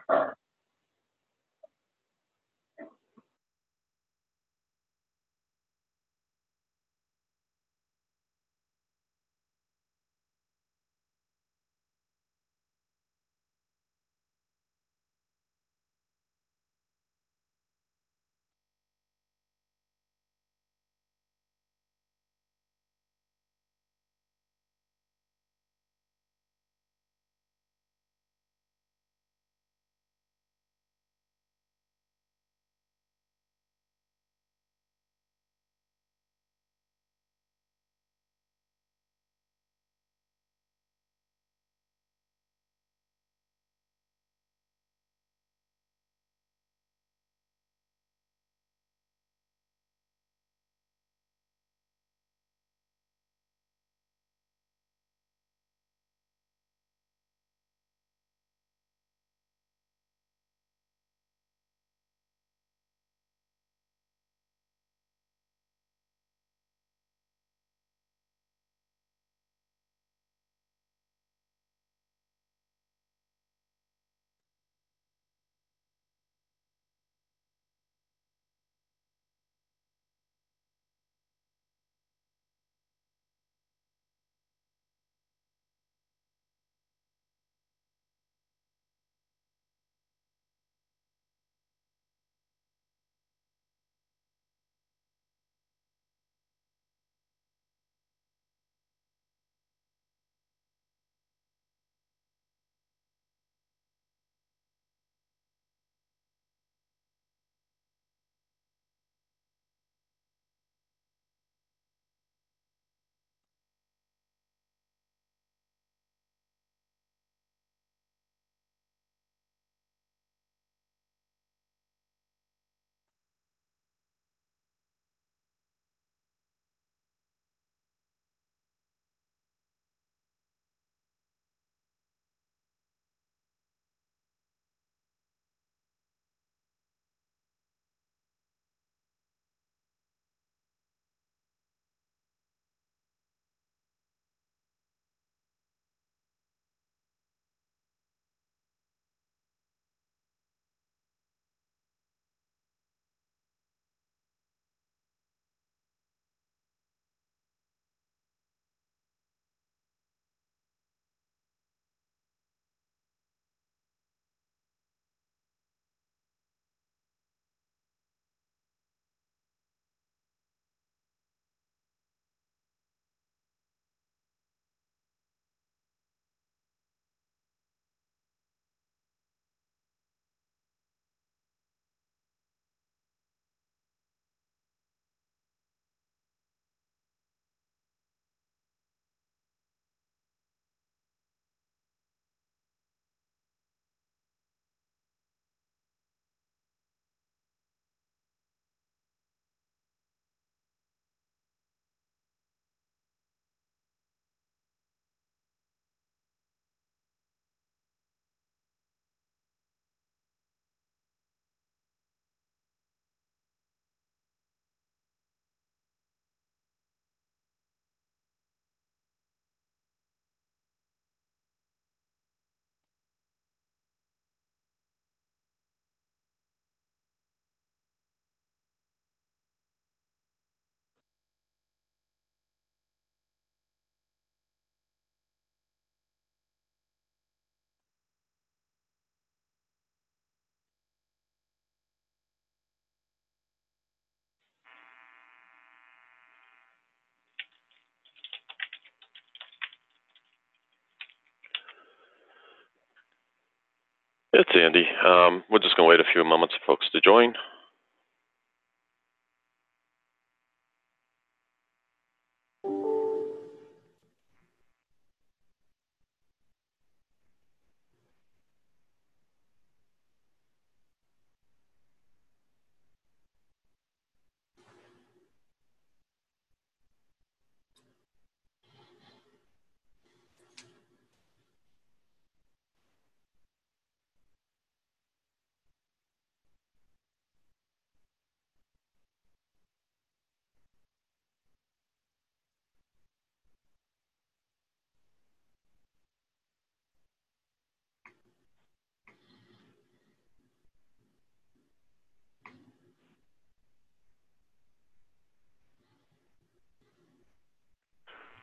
It's Andy. We're just going to wait a few moments for folks to join.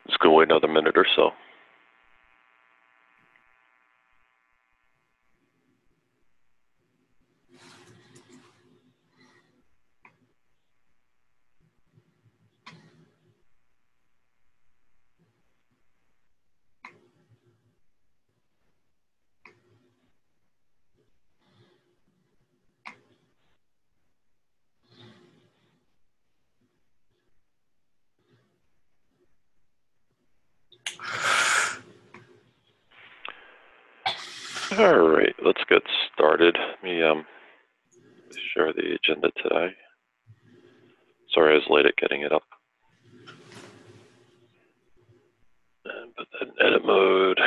Just gonna wait another minute or so. All right, let's get started. Let me share the agenda today. Sorry I was late at getting it up. And put that in edit mode.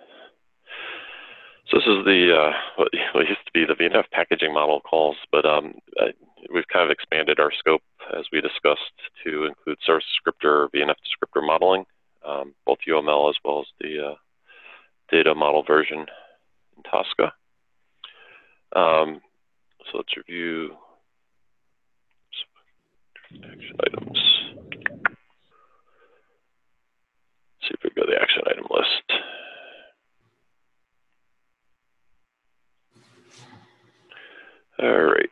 So this is the what used to be the VNF packaging model calls, but we've kind of expanded our scope as we discussed to include service descriptor, VNF descriptor modeling, both UML as well as the data model version in Tosca. So let's review action items. See if we go to the action item list. All right.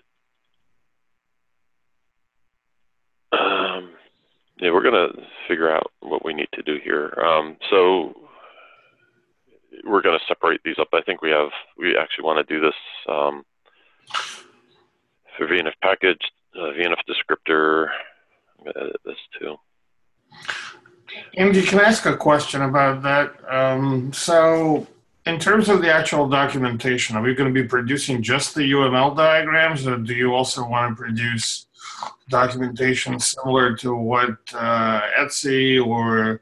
Yeah, we're going to figure out what we need to do here. So we're going to separate these up. I think we actually want to do this for VNF package, VNF descriptor. I'm going to edit this too. Andy, can I ask a question about that? So in terms of the actual documentation, are we going to be producing just the UML diagrams, or do you also want to produce documentation similar to what Etsy or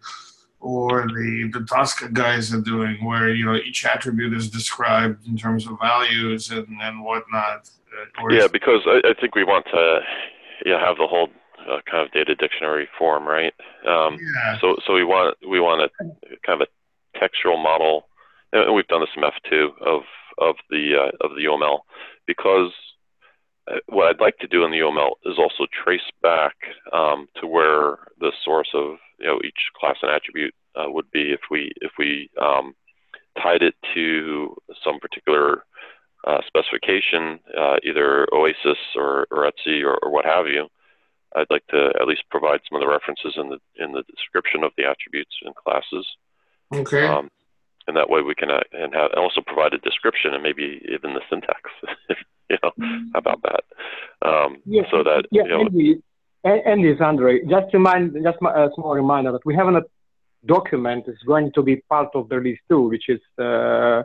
the Tosca guys are doing, where each attribute is described in terms of values and whatnot? Yeah, because I think we want to have the whole kind of data dictionary form, right? Yeah. So we want a kind of a textual model, and we've done this in F2 of the UML, because what I'd like to do in the UML is also trace back to where the source of each class and attribute would be if we tied it to some particular specification, either Oasis or Etsy or what have you. I'd like to at least provide some of the references in the description of the attributes and classes. Okay. And that way we can and also provide a description and maybe even the syntax. How about that? Yes. So that Andy, Andre, just a small reminder that we have a document is going to be part of the release too, which is a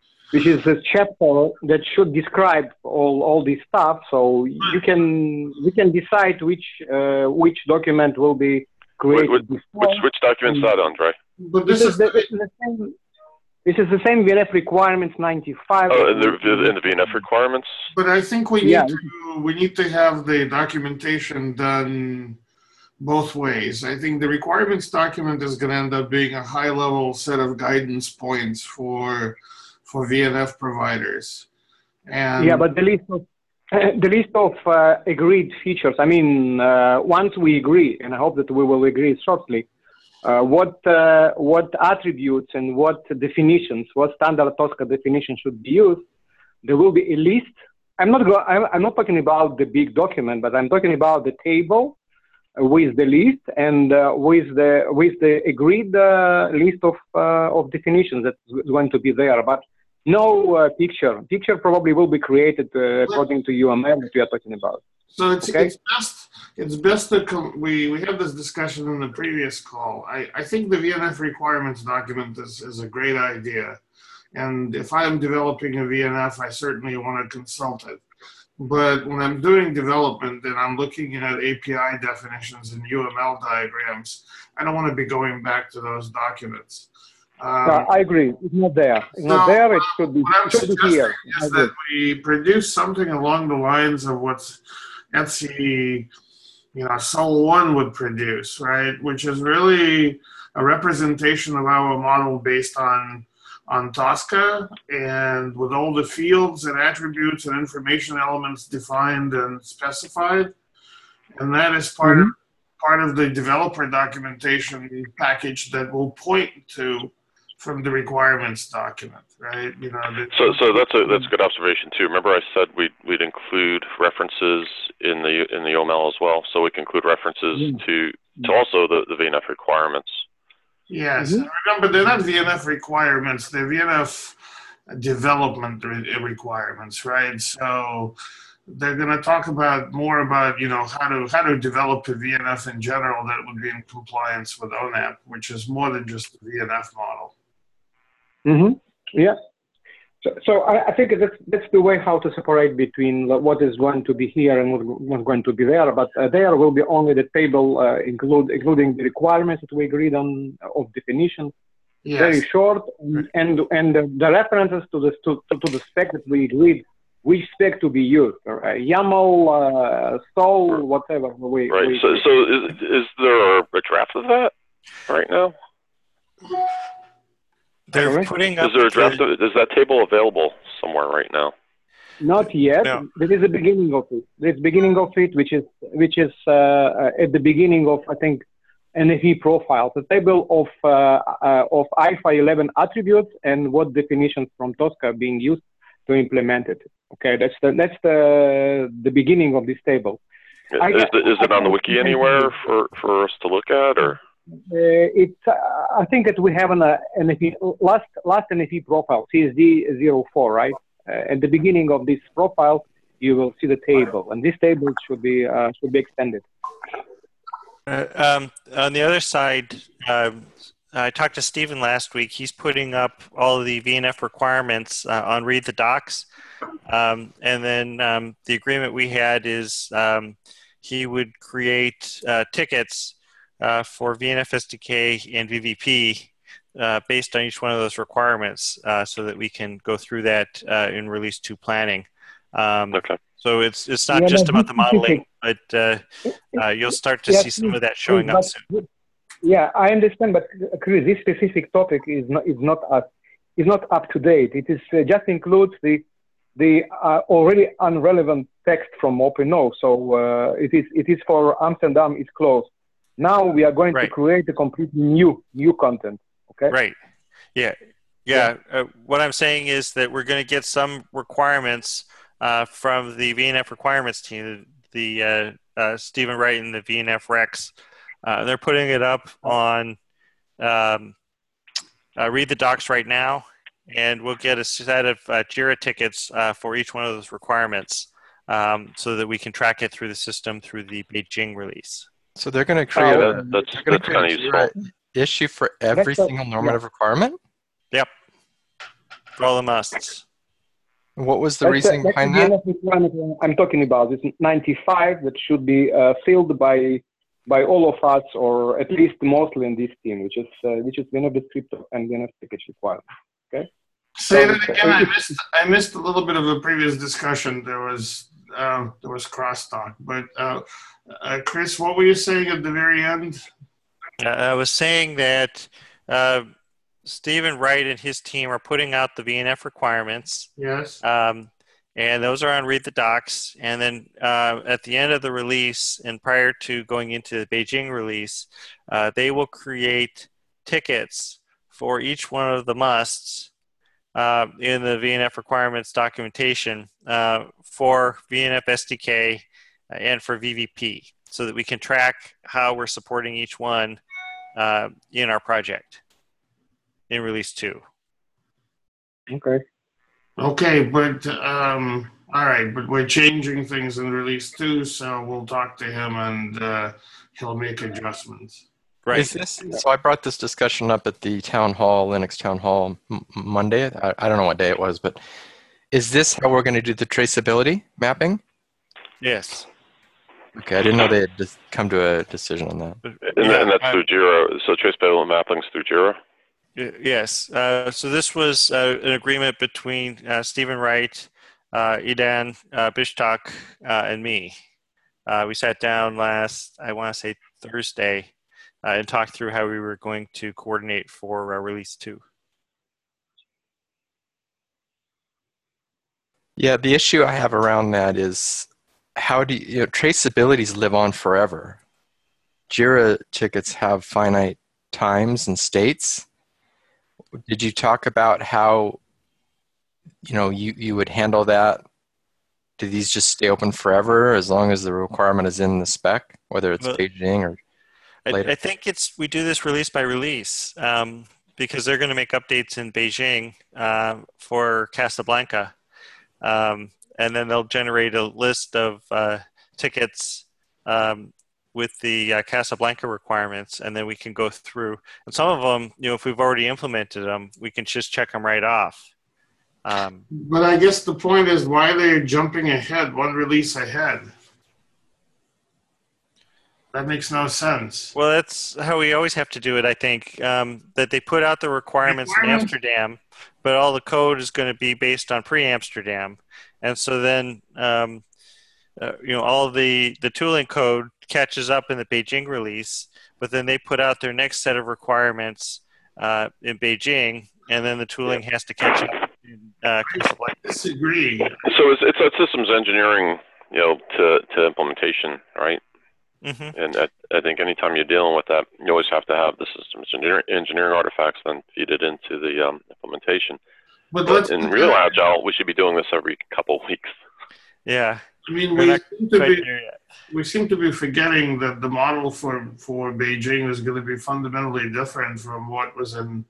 chapter that should describe all this stuff. So we can decide which document will be created. Which document's that, Andre? But this is the same. This is the same VNF requirements 95. Oh, in the VNF requirements. But I think we need to have the documentation done both ways. I think the requirements document is going to end up being a high-level set of guidance points for VNF providers. And yeah, but the list of agreed features. I mean, once we agree, and I hope that we will agree shortly, what attributes and what definitions, what standard Tosca definition should be used, there will be a list. I'm not talking about the big document, but I'm talking about the table with the list and with the agreed list of definitions that's going to be there. But no picture. Picture probably will be created according to UML that we are talking about. So it's best that we had this discussion in the previous call. I think the VNF requirements document is a great idea. And if I'm developing a VNF, I certainly want to consult it. But when I'm doing development and I'm looking at API definitions and UML diagrams, I don't want to be going back to those documents. I agree. It's not there. It's not there. It should be here. Is that we produce something along the lines of what Etsy, Sol1 would produce, right? Which is really a representation of our model based on Tosca, and with all the fields and attributes and information elements defined and specified. And that is part part of the developer documentation package that will point to from the requirements document, right? You know. So that's a good observation too. Remember, I said we'd include references in the OML as well, so we can include references to also the VNF requirements. Yes, remember they're not VNF requirements; they're VNF development requirements, right? So they're going to talk about more about how to develop a VNF in general that would be in compliance with ONAP, which is more than just the VNF model. Yeah. So I think that's the way how to separate between what is going to be here and what's going to be there. But there will be only the table including the requirements that we agreed on of definitions. Yes. Very short, and the references to the spec that we agreed, which spec to be used, YAML, SOL, whatever. Right. So is there a draft of that right now? They're putting up. Is there a draft of it? Is that table available somewhere right now? Not yet. No. There is a beginning of it. There's beginning of it, which is at the beginning of, I think, NFV profiles, a table of IFA 11 attributes and what definitions from Tosca are being used to implement it. Okay, that's the beginning of this table. Is it on the wiki anywhere for us to look at, or? I think that we have an NFV last NFV profile CSD 04, right? At the beginning of this profile, you will see the table, and this table should be extended. On the other side, I talked to Stephen last week. He's putting up all of the VNF requirements on Read the Docs. And then the agreement we had is he would create tickets for VNF SDK and VVP based on each one of those requirements so that we can go through that in Release 2 planning. Okay. So it's not just about the modeling, but you'll start to see some of that showing up soon. Yeah, I understand, but Chris, this specific topic is not up to date. It is just includes the already unrelevant text from OpenO. So it is for Amsterdam is closed. Now we are going to create a completely new content. Okay. Right. Yeah. What I'm saying is that we're going to get some requirements from the VNF requirements team, the Stephen Wright and the VNF Rex. They're putting it up on Read the Docs right now, and we'll get a set of JIRA tickets for each one of those requirements so that we can track it through the system through the Beijing release. So they're going to create that's kind of useful issue for every single normative requirement? Yep. For all the musts. What was the reasoning behind that? I'm talking about this 95 that should be filled by all of us, or at least mostly in this team, which is VNF descriptor and VNF package requirement. Okay. Say that again. I missed a little bit of a previous discussion. There was crosstalk, but Chris, what were you saying at the very end? I was saying that Stephen Wright and his team are putting out the VNF requirements. Yes. And those are on Read the Docs. And then at the end of the release and prior to going into the Beijing release, they will create tickets for each one of the musts in the VNF requirements documentation for VNF SDK and for VVP so that we can track how we're supporting each one in our project in Release 2. Okay, but all right, but we're changing things in Release 2, so we'll talk to him and he'll make adjustments. Right. So I brought this discussion up at the Linux Town Hall Monday. I don't know what day it was, but is this how we're going to do the traceability mapping? Yes. Okay, I didn't know they had just come to a decision on that. And that's through JIRA. So traceability mapping is through JIRA? Yes. So this was an agreement between Stephen Wright, Idan Bishtak, and me. We sat down last, I want to say Thursday, and talked through how we were going to coordinate for Release 2. Yeah, the issue I have around that is how do traceabilities live on forever. JIRA tickets have finite times and states. Did you talk about how, you would handle that? Do these just stay open forever as long as the requirement is in the spec, whether it's Well, Beijing or later? I think we do this release by release because they're going to make updates in Beijing for Casablanca. And then they'll generate a list of tickets with the Casablanca requirements, and then we can go through. And some of them, if we've already implemented them, we can just check them right off. But I guess the point is why they're jumping ahead, one release ahead. That makes no sense. Well, that's how we always have to do it, I think, that they put out the requirements in Amsterdam, but all the code is going to be based on pre-Amsterdam. And so then, all the tooling code catches up in the Beijing release, but then they put out their next set of requirements in Beijing, and then the tooling has to catch up in Casablanca. I disagree. So it's a systems engineering, to implementation, right? Mm-hmm. And I think anytime you're dealing with that, you always have to have the systems engineering artifacts then feed it into the implementation. But in real Agile, we should be doing this every couple of weeks. Yeah. I mean, we seem to be forgetting that the model for Beijing is going to be fundamentally different from what was in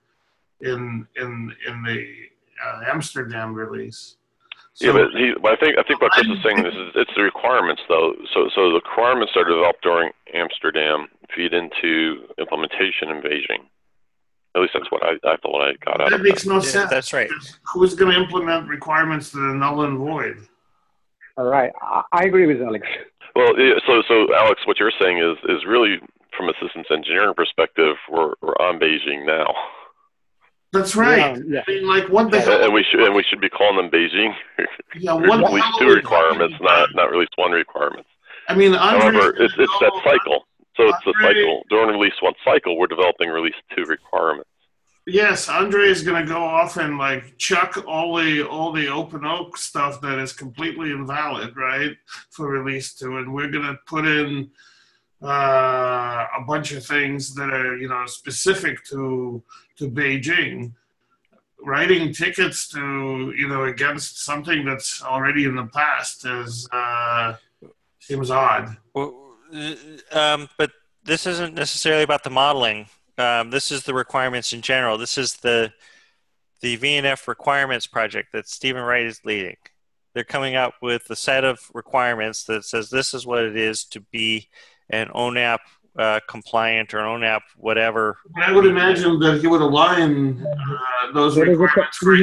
the Amsterdam release. So, but I think what Chris is saying is it's the requirements though. So the requirements are developed during Amsterdam feed into implementation in Beijing. At least that's what I thought I got out of it. That makes no sense. That's right. Who's going to implement requirements that are null and void? All right, I agree with Alex. Well, so Alex, what you're saying is really from a systems engineering perspective, we're on Beijing now. That's right. Yeah. I mean, like, what the hell? And we should be calling them Beijing. Yeah, what the release hell 2 are we requirements, talking not release 1 requirements. I mean, however, it's that cycle. So it's the Andre- cycle. During release 1 cycle, we're developing release 2 requirements. Yes, Andre is going to go off and like chuck all the open oak stuff that is completely invalid, right, for release 2, and we're going to put in a bunch of things that are specific to Beijing. Writing tickets to against something that's already in the past seems odd. Well, but this isn't necessarily about the modeling. This is the requirements in general. This is the VNF requirements project that Stephen Wright is leading. They're coming up with a set of requirements that says this is what it is to be an ONAP compliant or ONAP whatever. I would imagine that he would align those requirements for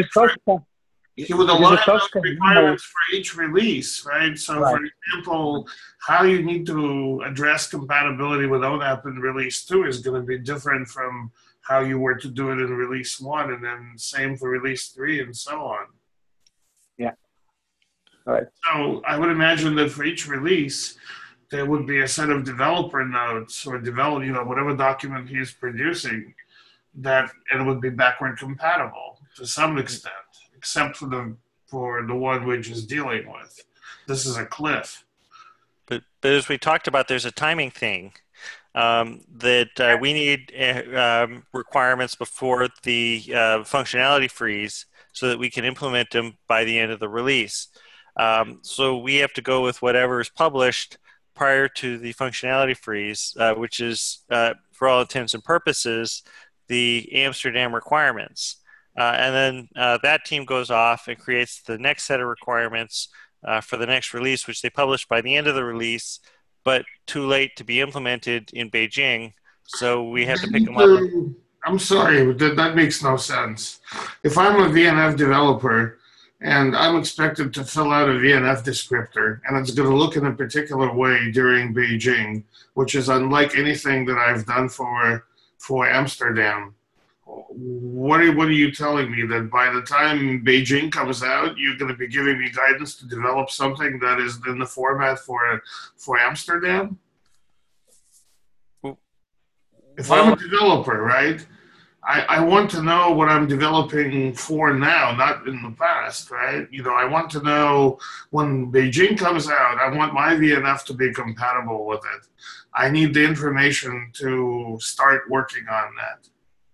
each release, right? So, Right. for example, how you need to address compatibility with ONAP in release 2 is going to be different from how you were to do it in release 1, and then same for release 3, and so on. Yeah. All right. So I would imagine that for each release, there would be a set of developer notes or whatever document he's producing, and it would be backward compatible to some extent, except for the one we're just dealing with. This is a cliff. But as we talked about, there's a timing thing that we need requirements before the functionality freeze so that we can implement them by the end of the release. So we have to go with whatever is published prior to the functionality freeze, which is, for all intents and purposes, the Amsterdam requirements. And then that team goes off and creates the next set of requirements for the next release, which they publish by the end of the release, but too late to be implemented in Beijing. So we have to pick them up. I'm sorry, but that makes no sense. If I'm a VNF developer and I'm expected to fill out a VNF descriptor, and it's going to look in a particular way during Beijing, which is unlike anything that I've done for Amsterdam, what are you telling me? That by the time Beijing comes out, you're going to be giving me guidance to develop something that is in the format for Amsterdam? If I'm a developer, right, I want to know what I'm developing for now, not in the past, right? I want to know when Beijing comes out, I want my VNF to be compatible with it. I need the information to start working on that.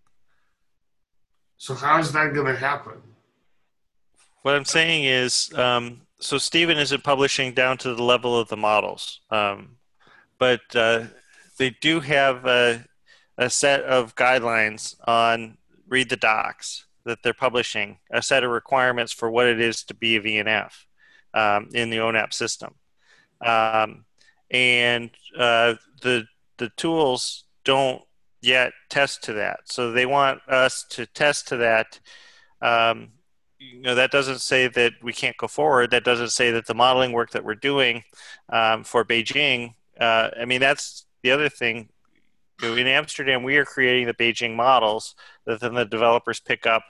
So how is that going to happen? What I'm saying is, so Stephen isn't publishing down to the level of the models, but they do have a set of guidelines on read the docs that they're publishing, a set of requirements for what it is to be a VNF in the ONAP system. And the tools don't yet test to that. So they want us to test to that. That doesn't say that we can't go forward. That doesn't say that the modeling work that we're doing for Beijing, that's the other thing. In Amsterdam, we are creating the Beijing models that then the developers pick up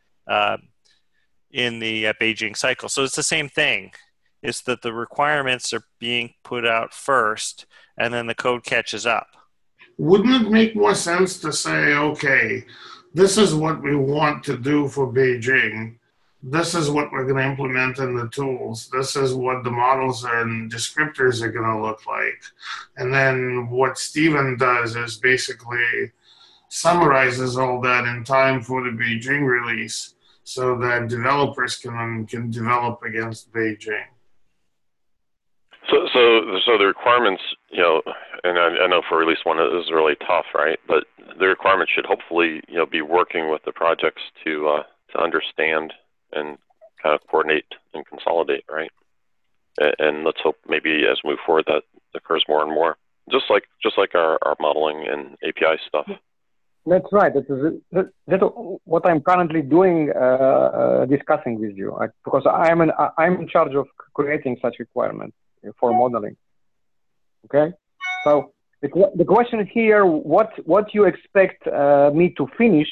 in the Beijing cycle. So it's the same thing. It's that the requirements are being put out first, and then the code catches up. Wouldn't it make more sense to say, okay, this is what we want to do for Beijing. This is what we're going to implement in the tools. This is what the models and descriptors are going to look like. And then what Stephen does is basically summarizes all that in time for the Beijing release so that developers can develop against Beijing. So the requirements, and I know for release one it is really tough, right? But the requirements should hopefully, be working with the projects to understand and kind of coordinate and consolidate, right? And let's hope maybe as we move forward that occurs more and more, just like our modeling and API stuff. That's right. That's what I'm currently doing, discussing with you, because I'm in charge of creating such requirements for modeling. Okay, so the question here, what you expect me to finish,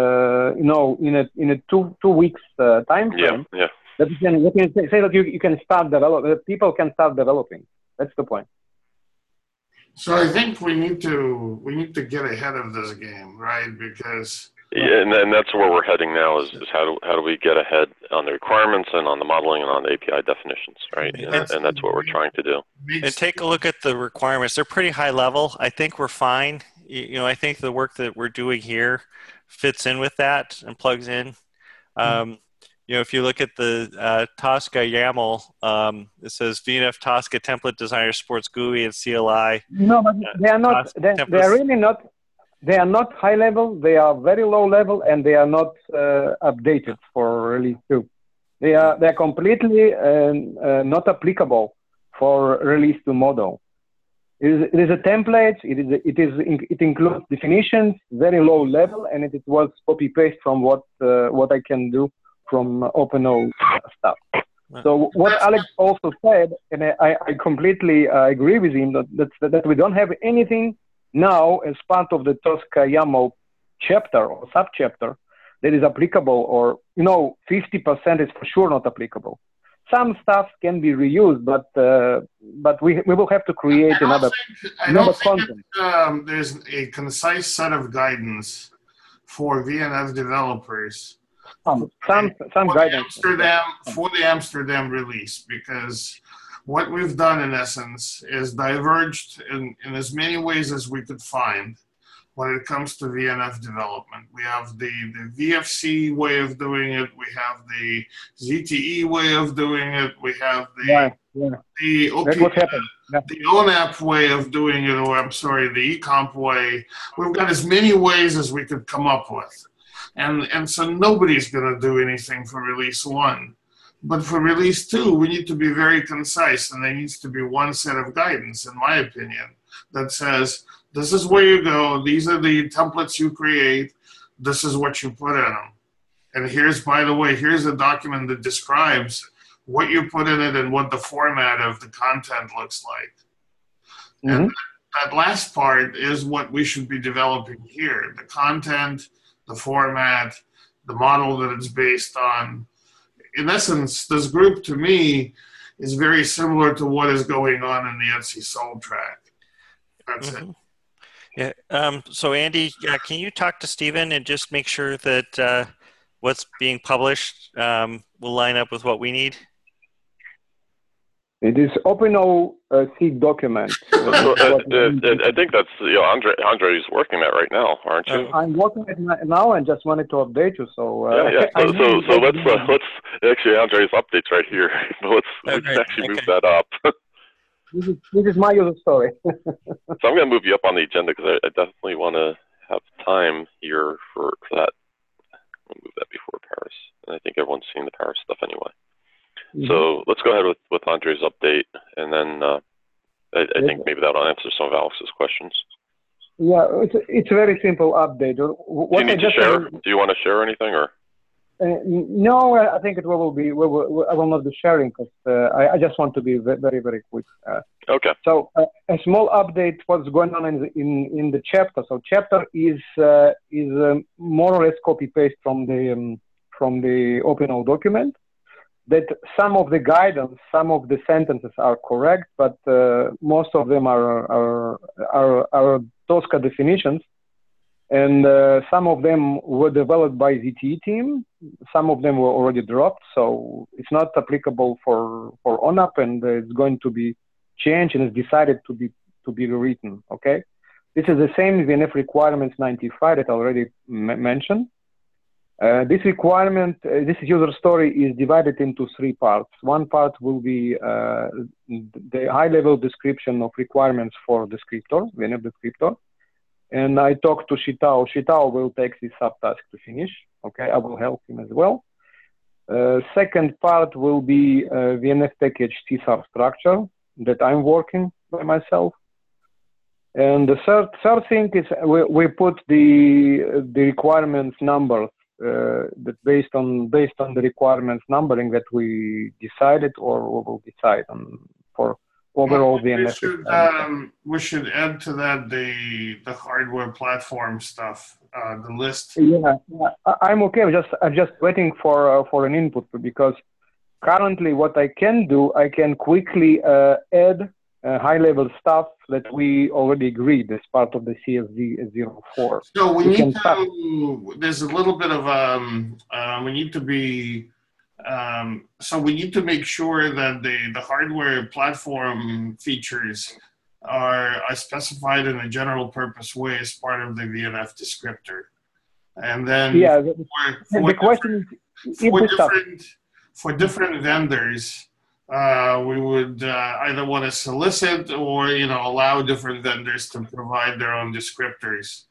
in a 2 weeks time frame? Yeah. That you can say that you can start that people can start developing. That's the point. So I think we need to get ahead of this game, right? Because and that's where we're heading now is how do we get ahead on the requirements and on the modeling and on the API definitions, right? And that's what we're trying to do. And take a look at the requirements. They're pretty high level. I think we're fine. I think the work that we're doing here fits in with that and plugs in. If you look at the Tosca YAML, it says VNF Tosca template designer supports GUI and CLI. No, but they are not. They are really not. They are not high level. They are very low level, and they are not updated for release 2. They are completely not applicable for release 2 model. It is a template. It includes definitions, very low level, and it was copy paste from what I can do from OpenO stuff. So what Alex also said, and I completely agree with him, that we don't have anything now as part of the Tosca YAML chapter or subchapter that is applicable, or 50% is for sure not applicable. Some stuff can be reused, but we will have to create another content. There's a concise set of guidance for VNF developers. Some guidance for the Amsterdam release, because what we've done in essence is diverged in as many ways as we could find when it comes to VNF development. We have the VFC way of doing it, we have the ZTE way of doing it, we have the ONAP way of doing it, the eComp way. We've got as many ways as we could come up with. And so nobody's going to do anything for release 1. But for release 2, we need to be very concise, and there needs to be one set of guidance, in my opinion, that says, this is where you go, these are the templates you create, this is what you put in them. And here's a document that describes what you put in it and what the format of the content looks like. Mm-hmm. And that last part is what we should be developing here, the content, the format, the model that it's based on. In essence, this group to me is very similar to what is going on in the Etsy Soul track. That's it. Yeah. So Andy, can you talk to Stephen and just make sure that what's being published will line up with what we need? It is OpenOC document. I think that's Andre is working that right now, aren't you? I'm working it now and just wanted to update you. So yeah. So let's actually Andre's updates right here. Let's actually move that up. This is my user story. So I'm going to move you up on the agenda because I definitely want to have time here for that. I'll move that before Paris, and I think everyone's seen the Paris stuff anyway. Mm-hmm. So let's go ahead with Andre's update, and then I think maybe that'll answer some of Alex's questions. Yeah, it's a very simple update. Do you need to share? Do you want to share anything, or? No, I think it will be. I will not be sharing because I just want to be very, very quick. Okay. So a small update. What's going on in the chapter? So chapter is more or less copy paste from the OpenO document. That some of the guidance, some of the sentences are correct, but most of them are Tosca definitions. And some of them were developed by ZTE team. Some of them were already dropped, so it's not applicable for ONAP, and it's going to be changed and it's decided to be rewritten. Okay, this is the same VNF requirements 95 that I already mentioned. This requirement, this user story is divided into 3 parts. One part will be the high-level description of requirements for descriptor, VNF descriptor. And I talked to Shitao. Shitao will take this subtask to finish. Okay, I will help him as well. Second part will be VNF package TSAR structure that I'm working by myself. And the third thing is we put the requirements numbers that based on the requirements numbering that we decided or we will decide on for overall VNF. We should add to that the hardware platform stuff, the list. Yeah, I'm okay. I'm just waiting for an input because currently what I can do, I can quickly add high-level stuff that we already agreed as part of the CSV 04. So we need to. There's a little bit of we need to be. So we need to make sure that the hardware platform features are specified in a general purpose way as part of the VNF descriptor. And then the question is, for different vendors, we would either want to solicit or allow different vendors to provide their own descriptors.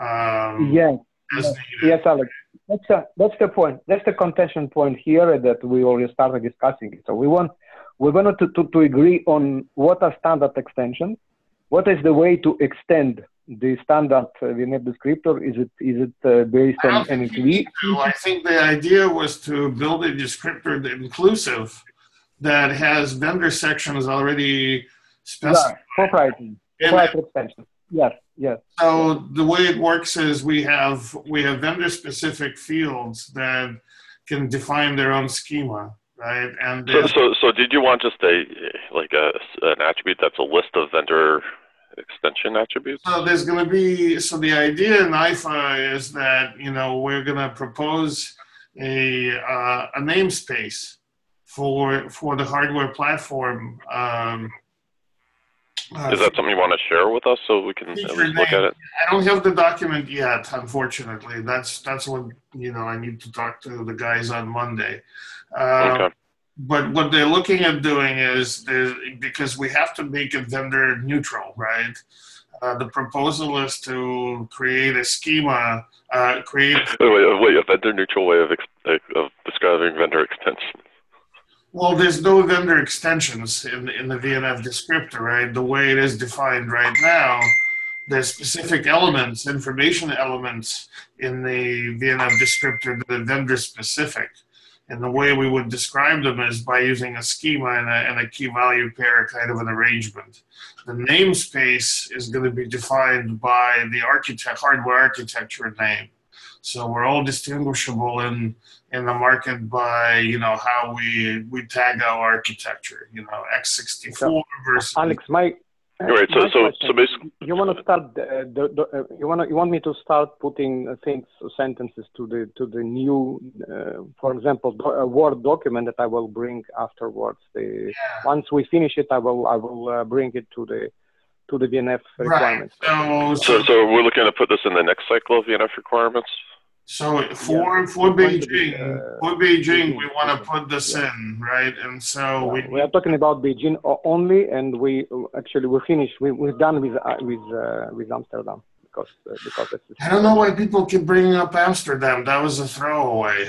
Yes, Alex. That's the point. That's the contention point here that we already started discussing it. So we wanted to agree on what are standard extensions, what is the way to extend the standard VNF descriptor. Is it based on NXV? I think the idea was to build a descriptor that inclusive that has vendor sections already specified. Yeah, proprietary extension. Yes. So the way it works is we have vendor-specific fields that can define their own schema, right? And so did you want just an attribute that's a list of vendor extension attributes? So there's going to be. So the idea in IFA is that we're going to propose a namespace for the hardware platform. Is that something you want to share with us so we can at least look at it? I don't have the document yet, unfortunately. That's what I need to talk to the guys on Monday. Okay. But what they're looking at doing is because we have to make it vendor neutral, right? The proposal is to create a schema. Wait, a vendor neutral way of describing vendor extensions. Well, there's no vendor extensions in the VNF descriptor, right? The way it is defined right now, there's specific elements, information elements in the VNF descriptor that are vendor specific. And the way we would describe them is by using a schema and a key value pair kind of an arrangement. The namespace is going to be defined by the hardware architecture name. So we're all distinguishable in the market by how we tag our architecture. X64 versus Alex, my Right. So basically, you want to start you want me to start putting things, sentences to the new, for example, a Word document that I will bring afterwards. Once we finish it, I will bring it to the VNF requirements. Right. So we're looking to put this in the next cycle of VNF requirements. So for Beijing, we want to put this in, right? And so we are talking about Beijing only, and we finished. We're done with Amsterdam because I don't know why people keep bringing up Amsterdam. That was a throwaway.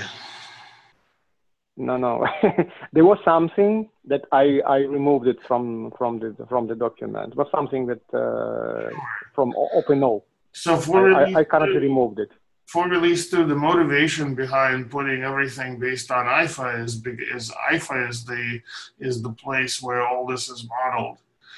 No. There was something that I removed it from the document. It was something that from OpenO. So I currently removed it. For release 2, the motivation behind putting everything based on IFA is IFA is the place where all this is modeled.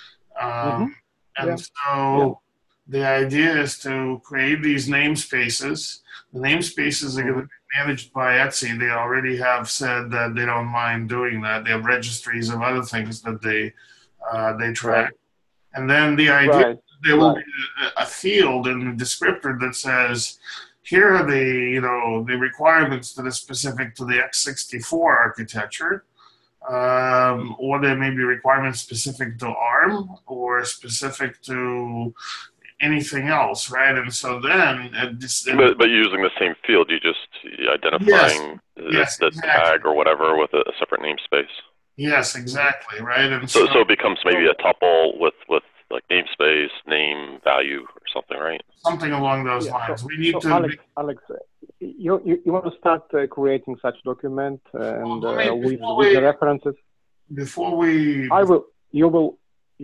The idea is to create these namespaces. The namespaces are going to be managed by Etsy. They already have said that they don't mind doing that. They have registries of other things that they track. Right. And then the idea is there will be a field in the descriptor that says, here are the requirements that are specific to the x64 architecture, or there may be requirements specific to ARM or specific to anything else, right? And so then, but using the same field, you just identifying the tag or whatever with a separate namespace. Yes, exactly, right. And so it becomes maybe a tuple with like namespace, name, value, or something, right? Something along those lines. We need to. Alex, you want to start creating such document and with the references. Before we. I will. You will.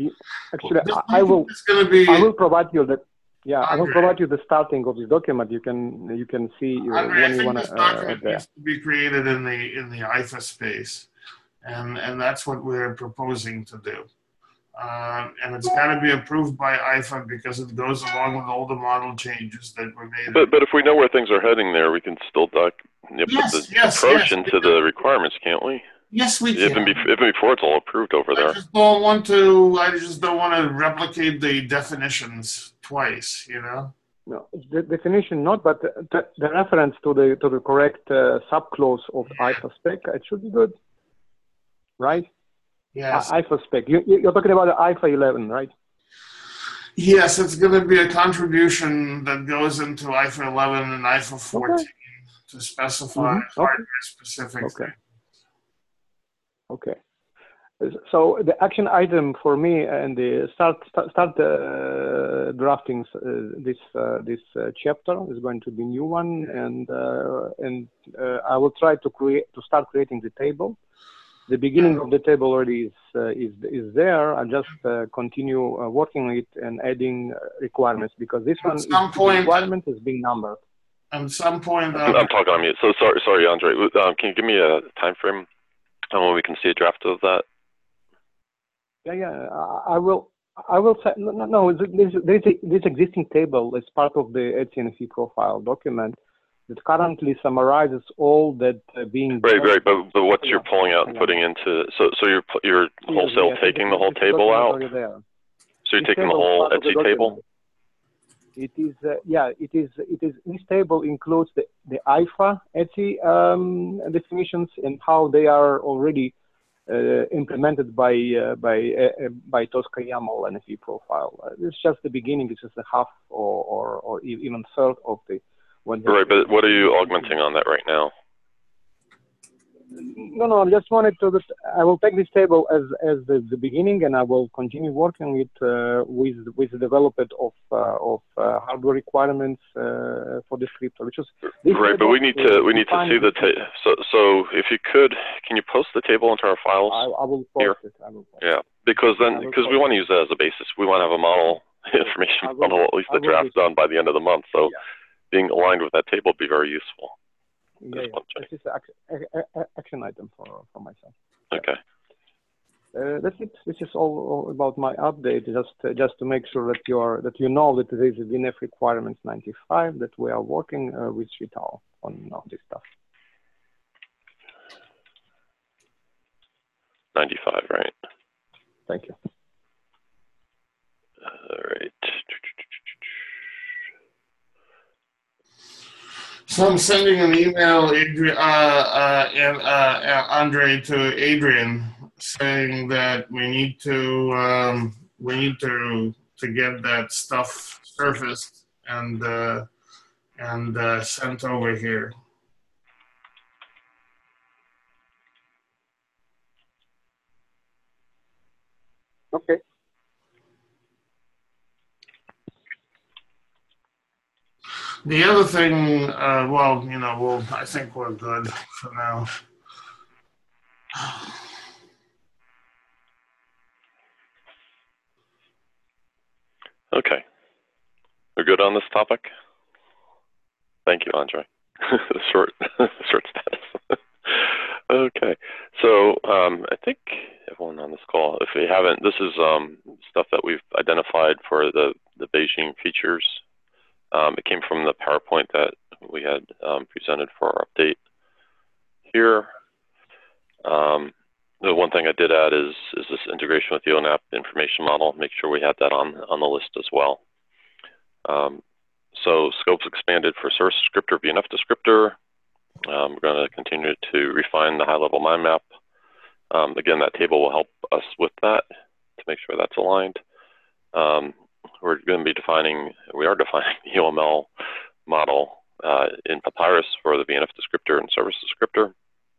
I will. It's going to be. I will provide you the. Yeah, Andre, I will provide you the starting of this document. You can see Andre, when you want to. This document needs to be created in the IFA space, and that's what we're proposing to do. And it's got to be approved by IFA because it goes along with all the model changes that were made. But if we know where things are heading there, we can still put the approach into the requirements, can't we? Yes, we can. Even before it's all approved over there. I just don't want to replicate the definitions twice, No, the definition not, but the reference to the correct subclause of IFA spec, it should be good, right? Yes. IFA spec. You're talking about the IFA 11, right? Yes, it's going to be a contribution that goes into IFA 11 and IFA 14 to specify hardware specific things. Okay. So the action item for me and the start drafting this chapter is going to be new one, and I will try to start creating the table. The beginning of the table already is there. I just continue working on it and adding requirements because this requirement is being numbered. At some point, I'm talking on mute. So sorry, Andre. Can you give me a time frame on when we can see a draft of that? Yeah. I will say no. This existing table is part of the Etsy NFV profile document that currently summarizes all that being right. But what you're pulling out and putting into so you're wholesale taking the whole table out. So you're taking the whole Etsy table. It is It is. This table includes the IFA Etsy definitions and how they are already implemented by Tosca YAML NFV profile. This is just the beginning. This is the half or even third of the. Right, but what are you augmenting on that right now? No, I just wanted to. I will take this table as the beginning, and I will continue working it with the development of hardware requirements for the script, which is right. But we need to see the table. So if you could, can you post the table into our files? I will post it. Yeah, because we want to use that as a basis. We want to have a model information model, at least the draft done by the end of the month. So. Yeah. Being aligned with that table would be very useful. This is an action item for myself. Okay. That's it. This is all about my update. Just to make sure that you know that there is a VNF requirements 95 that we are working with Vital on this stuff. 95, right? Thank you. All right. So I'm sending an email, Andre, to Adrian, saying that we need to get that stuff surfaced and sent over here. Okay. The other thing, I think we're good for now. Okay. We're good on this topic? Thank you, Andre. short status. Okay. So I think everyone on this call, if we haven't, this is stuff that we've identified for the Beijing features. It came from the PowerPoint that we had presented for our update here. The one thing I did add is this integration with the ONAP information model. Make sure we had that on the list as well. So scopes expanded for source descriptor, VNF descriptor. We're going to continue to refine the high-level mind map. Again, that table will help us with that to make sure that's aligned. We're going to be defining the UML model in Papyrus for the VNF descriptor and service descriptor.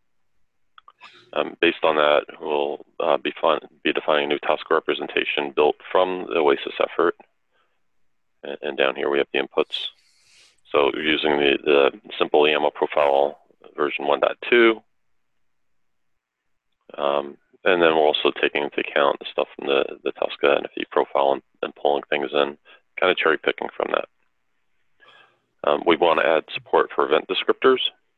Based on that, we'll be defining a new Tosca representation built from the OASIS effort. And down here we have the inputs. So we're using the simple YAML profile version 1.2. And then we're also taking into account the stuff from the Tosca NFV profile and pulling things in, kind of cherry picking from that. We want to add support for event descriptors.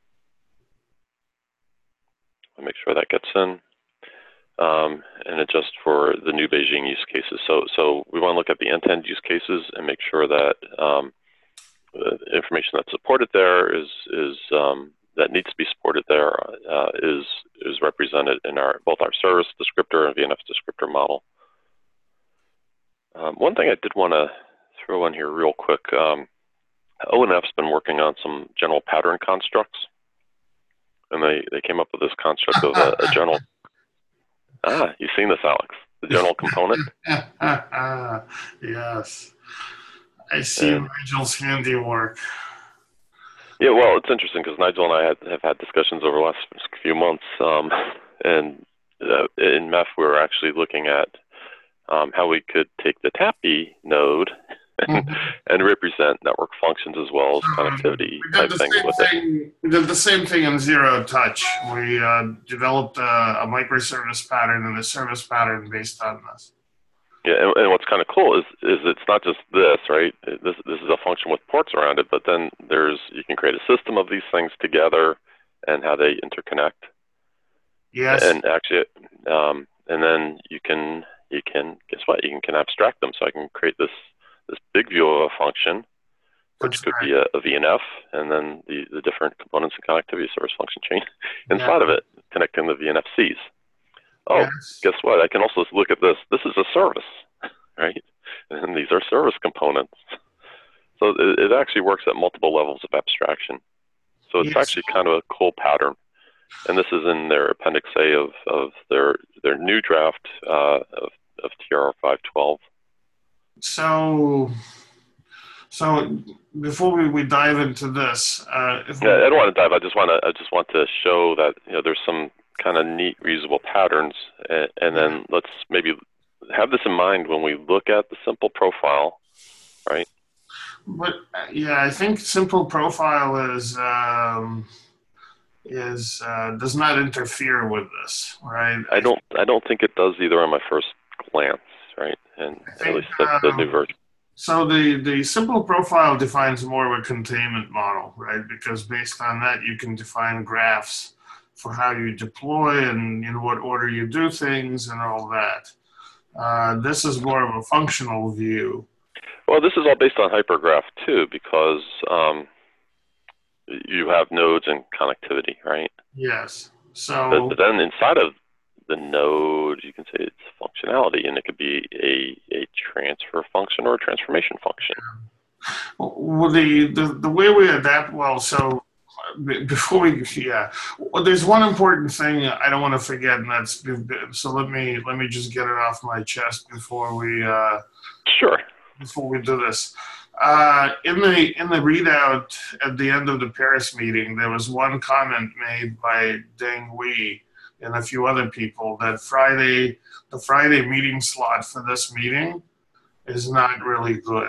We'll make sure that gets in. And adjust for the new Beijing use cases. So we want to look at the end-to-end use cases and make sure that the information that's supported there is that needs to be supported there is represented in both our service descriptor and VNF descriptor model. One thing I did want to throw in here real quick, ONF's been working on some general pattern constructs, and they came up with this construct of a general. You've seen this, Alex. The general component. Yes, I see Nigel's handiwork. Yeah, well, it's interesting because Nigel and I have had discussions over the last few months, and in MEF we were actually looking at how we could take the TAPI node and represent network functions as well as connectivity type things with it. We did the same thing in Zero Touch. We developed a microservice pattern and a service pattern based on this. Yeah, and what's kind of cool is it's not just this, right? This is a function with ports around it, but then you can create a system of these things together and how they interconnect. Yes. And actually, and then you can guess what? You can abstract them. So I can create this big view of a function, which could be a VNF, and then the different components and connectivity service function chain inside of it, connecting the VNFCs. Oh, yes. Guess what? I can also look at this. This is a service, right? And these are service components. So it actually works at multiple levels of abstraction. So it's actually kind of a cool pattern. And this is in their Appendix A of their new draft of TR 512. So before we dive into this, I don't want to dive. I just want to show that there's some kind of neat, reusable patterns, and then let's maybe have this in mind when we look at the simple profile, right? But I think simple profile does not interfere with this, right? I don't think it does either on my first glance, right? And at least the new version. So the simple profile defines more of a containment model, right? Because based on that, you can define graphs for how you deploy and in what order you do things and all that. This is more of a functional view. Well, this is all based on hypergraph too, because you have nodes and connectivity, right? Yes. So but then inside of the node, you can say its functionality, and it could be a transfer function or a transformation function. Well, the way we adapt, well, so before we, yeah, well, there's one important thing I don't want to forget, and that's, so let me just get it off my chest before we Sure. before we do this. In the readout at the end of the Paris meeting, there was one comment made by Deng Hui and a few other people that the Friday meeting slot for this meeting is not really good.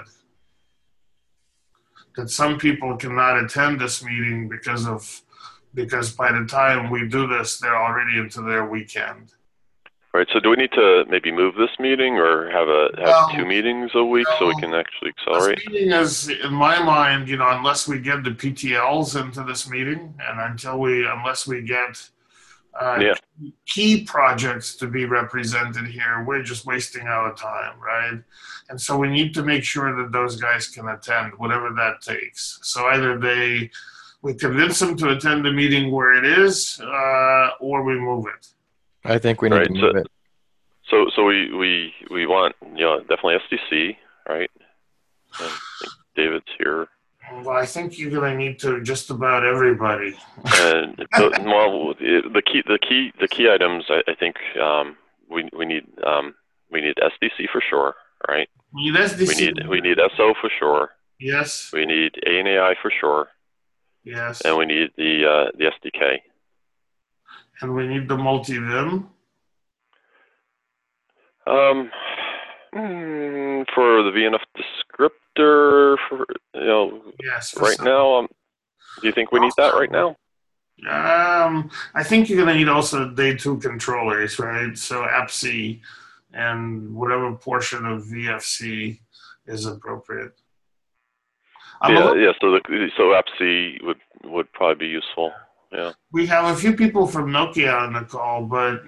That some people cannot attend this meeting because by the time we do this, they're already into their weekend. Right. So do we need to maybe move this meeting or have two meetings a week so we can actually accelerate? This meeting is, in my mind, unless we get the PTLs into this meeting, and unless we get key projects to be represented here, we're just wasting our time, right? And so we need to make sure that those guys can attend, whatever that takes. So either we convince them to attend the meeting where it is, or we move it. I think we need to move it. So we want definitely SDC, right? And I think David's here. Well, I think you're going to need to just about everybody. And the key items, I think we need SDC for sure, right? We need SDC. We need SO for sure. Yes. We need ANAI for sure. Yes. And we need the SDK. And we need the multi-vim. For the VNF descriptor, yes, right now, do you think we need that right now? I think you're going to need also day 2 controllers, right? So AppC and whatever portion of VFC is appropriate. So AppC would probably be useful. Yeah. We have a few people from Nokia on the call, but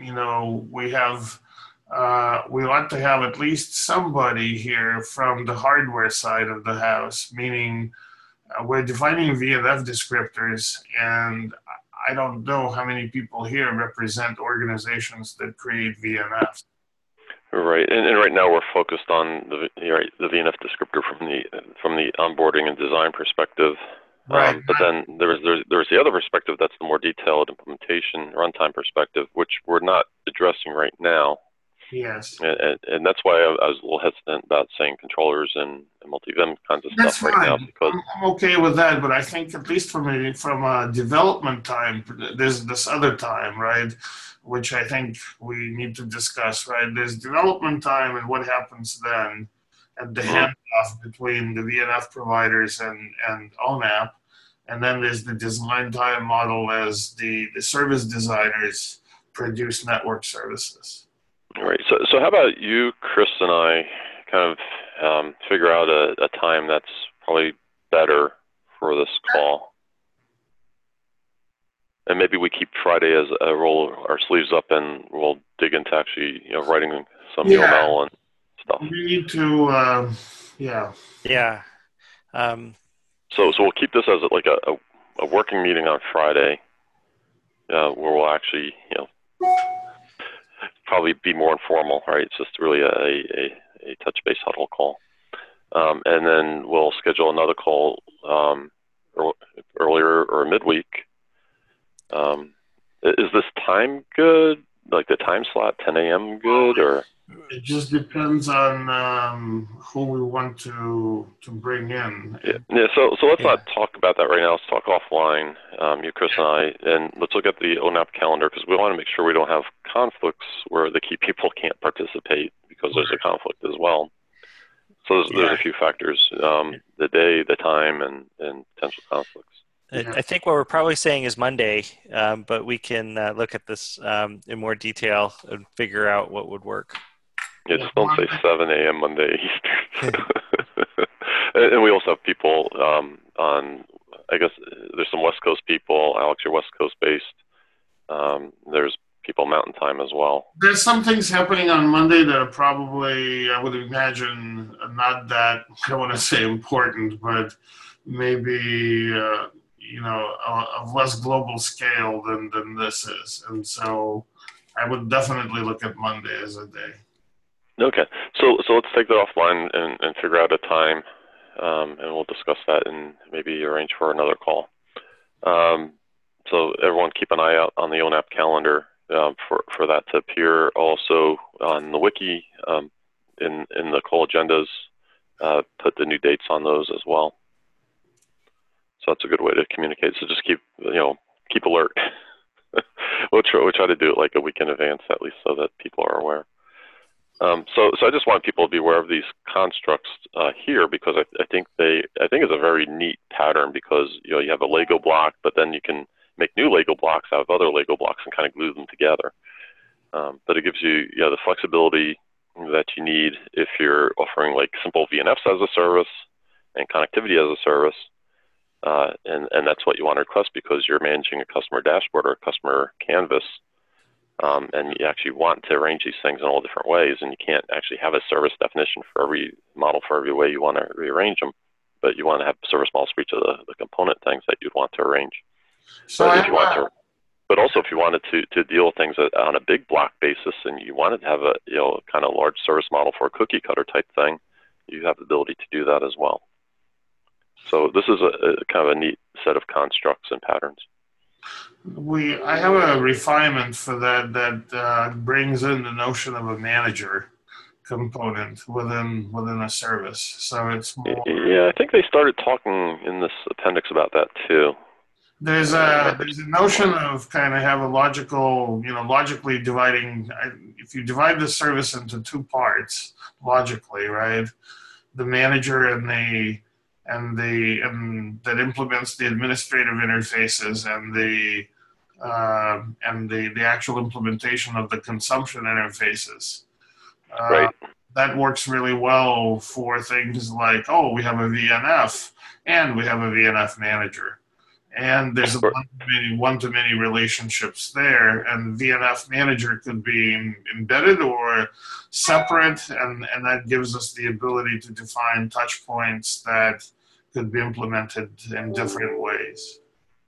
we ought to have at least somebody here from the hardware side of the house, meaning we're defining VNF descriptors, and I don't know how many people here represent organizations that create VNFs. Right, and right now we're focused on the VNF descriptor from the onboarding and design perspective. Right. But then there's the other perspective that's the more detailed implementation runtime perspective, which we're not addressing right now. Yes. And that's why I was a little hesitant about saying controllers and multi-vim kinds of That's stuff fine. right now. Because I'm okay with that, but I think at least from a development time, there's this other time, right, which I think we need to discuss, right? There's development time and what happens then at the handoff between the VNF providers and ONAP. And then there's the design time model as the service designers produce network services. All right. So how about you, Chris, and I kind of figure out a time that's probably better for this call, and maybe we keep Friday as a roll our sleeves up, and we'll dig into actually writing some UML and stuff. We need to, Yeah. So we'll keep this as like a working meeting on Friday, where we'll actually probably be more informal, right? It's just really a touch base huddle call. And then we'll schedule another call earlier or midweek. Is this time good? Like the time slot, 10 a.m. good, or? It just depends on who we want to bring in. Yeah. So let's not talk about that right now. Let's talk offline, you, Chris, and I, and let's look at the ONAP calendar because we want to make sure we don't have conflicts where the key people can't participate because there's a conflict as well. So there's a few factors: the day, the time, and potential conflicts. I think what we're probably saying is Monday, but we can look at this in more detail and figure out what would work. Yeah, just don't say 7 a.m. Monday Eastern. And we also have people on, I guess there's some West Coast people. Alex, you're West Coast based. There's people Mountain Time as well. There's some things happening on Monday that are probably, I would imagine, not that, I don't want to say important, but maybe, of less global scale than this is. And so I would definitely look at Monday as a day. Okay. So let's take that offline and figure out a time, and we'll discuss that and maybe arrange for another call. So everyone keep an eye out on the ONAP calendar for that to appear also on the wiki in the call agendas. Put the new dates on those as well. So that's a good way to communicate. So just keep alert. We'll try to do it like a week in advance at least, so that people are aware. So I just want people to be aware of these constructs here, because I think it's a very neat pattern, because you have a Lego block, but then you can make new Lego blocks out of other Lego blocks and kind of glue them together. But it gives you the flexibility that you need if you're offering like simple VNFs as a service and connectivity as a service. And that's what you want to request, because you're managing a customer dashboard or a customer canvas. And you actually want to arrange these things in all different ways, and you can't actually have a service definition for every model for every way you want to rearrange them, but you want to have service models for each of the component things that you'd want to arrange. So But also, if you wanted to deal with things on a big block basis, and you wanted to have a kind of large service model for a cookie cutter type thing, you have the ability to do that as well. So this is a kind of a neat set of constructs and patterns. I have a refinement for that brings in the notion of a manager component within a service. So it's more. Yeah, I think they started talking in this appendix about that too. There's a notion of kind of have a logically dividing. If you divide the service into two parts logically, right? The manager and that implements the administrative interfaces and the actual implementation of the consumption interfaces. Right. That works really well for things like, we have a VNF and we have a VNF manager. And there's one-to-many relationships there, and VNF manager could be embedded or separate, and that gives us the ability to define touch points that could be implemented in different ways.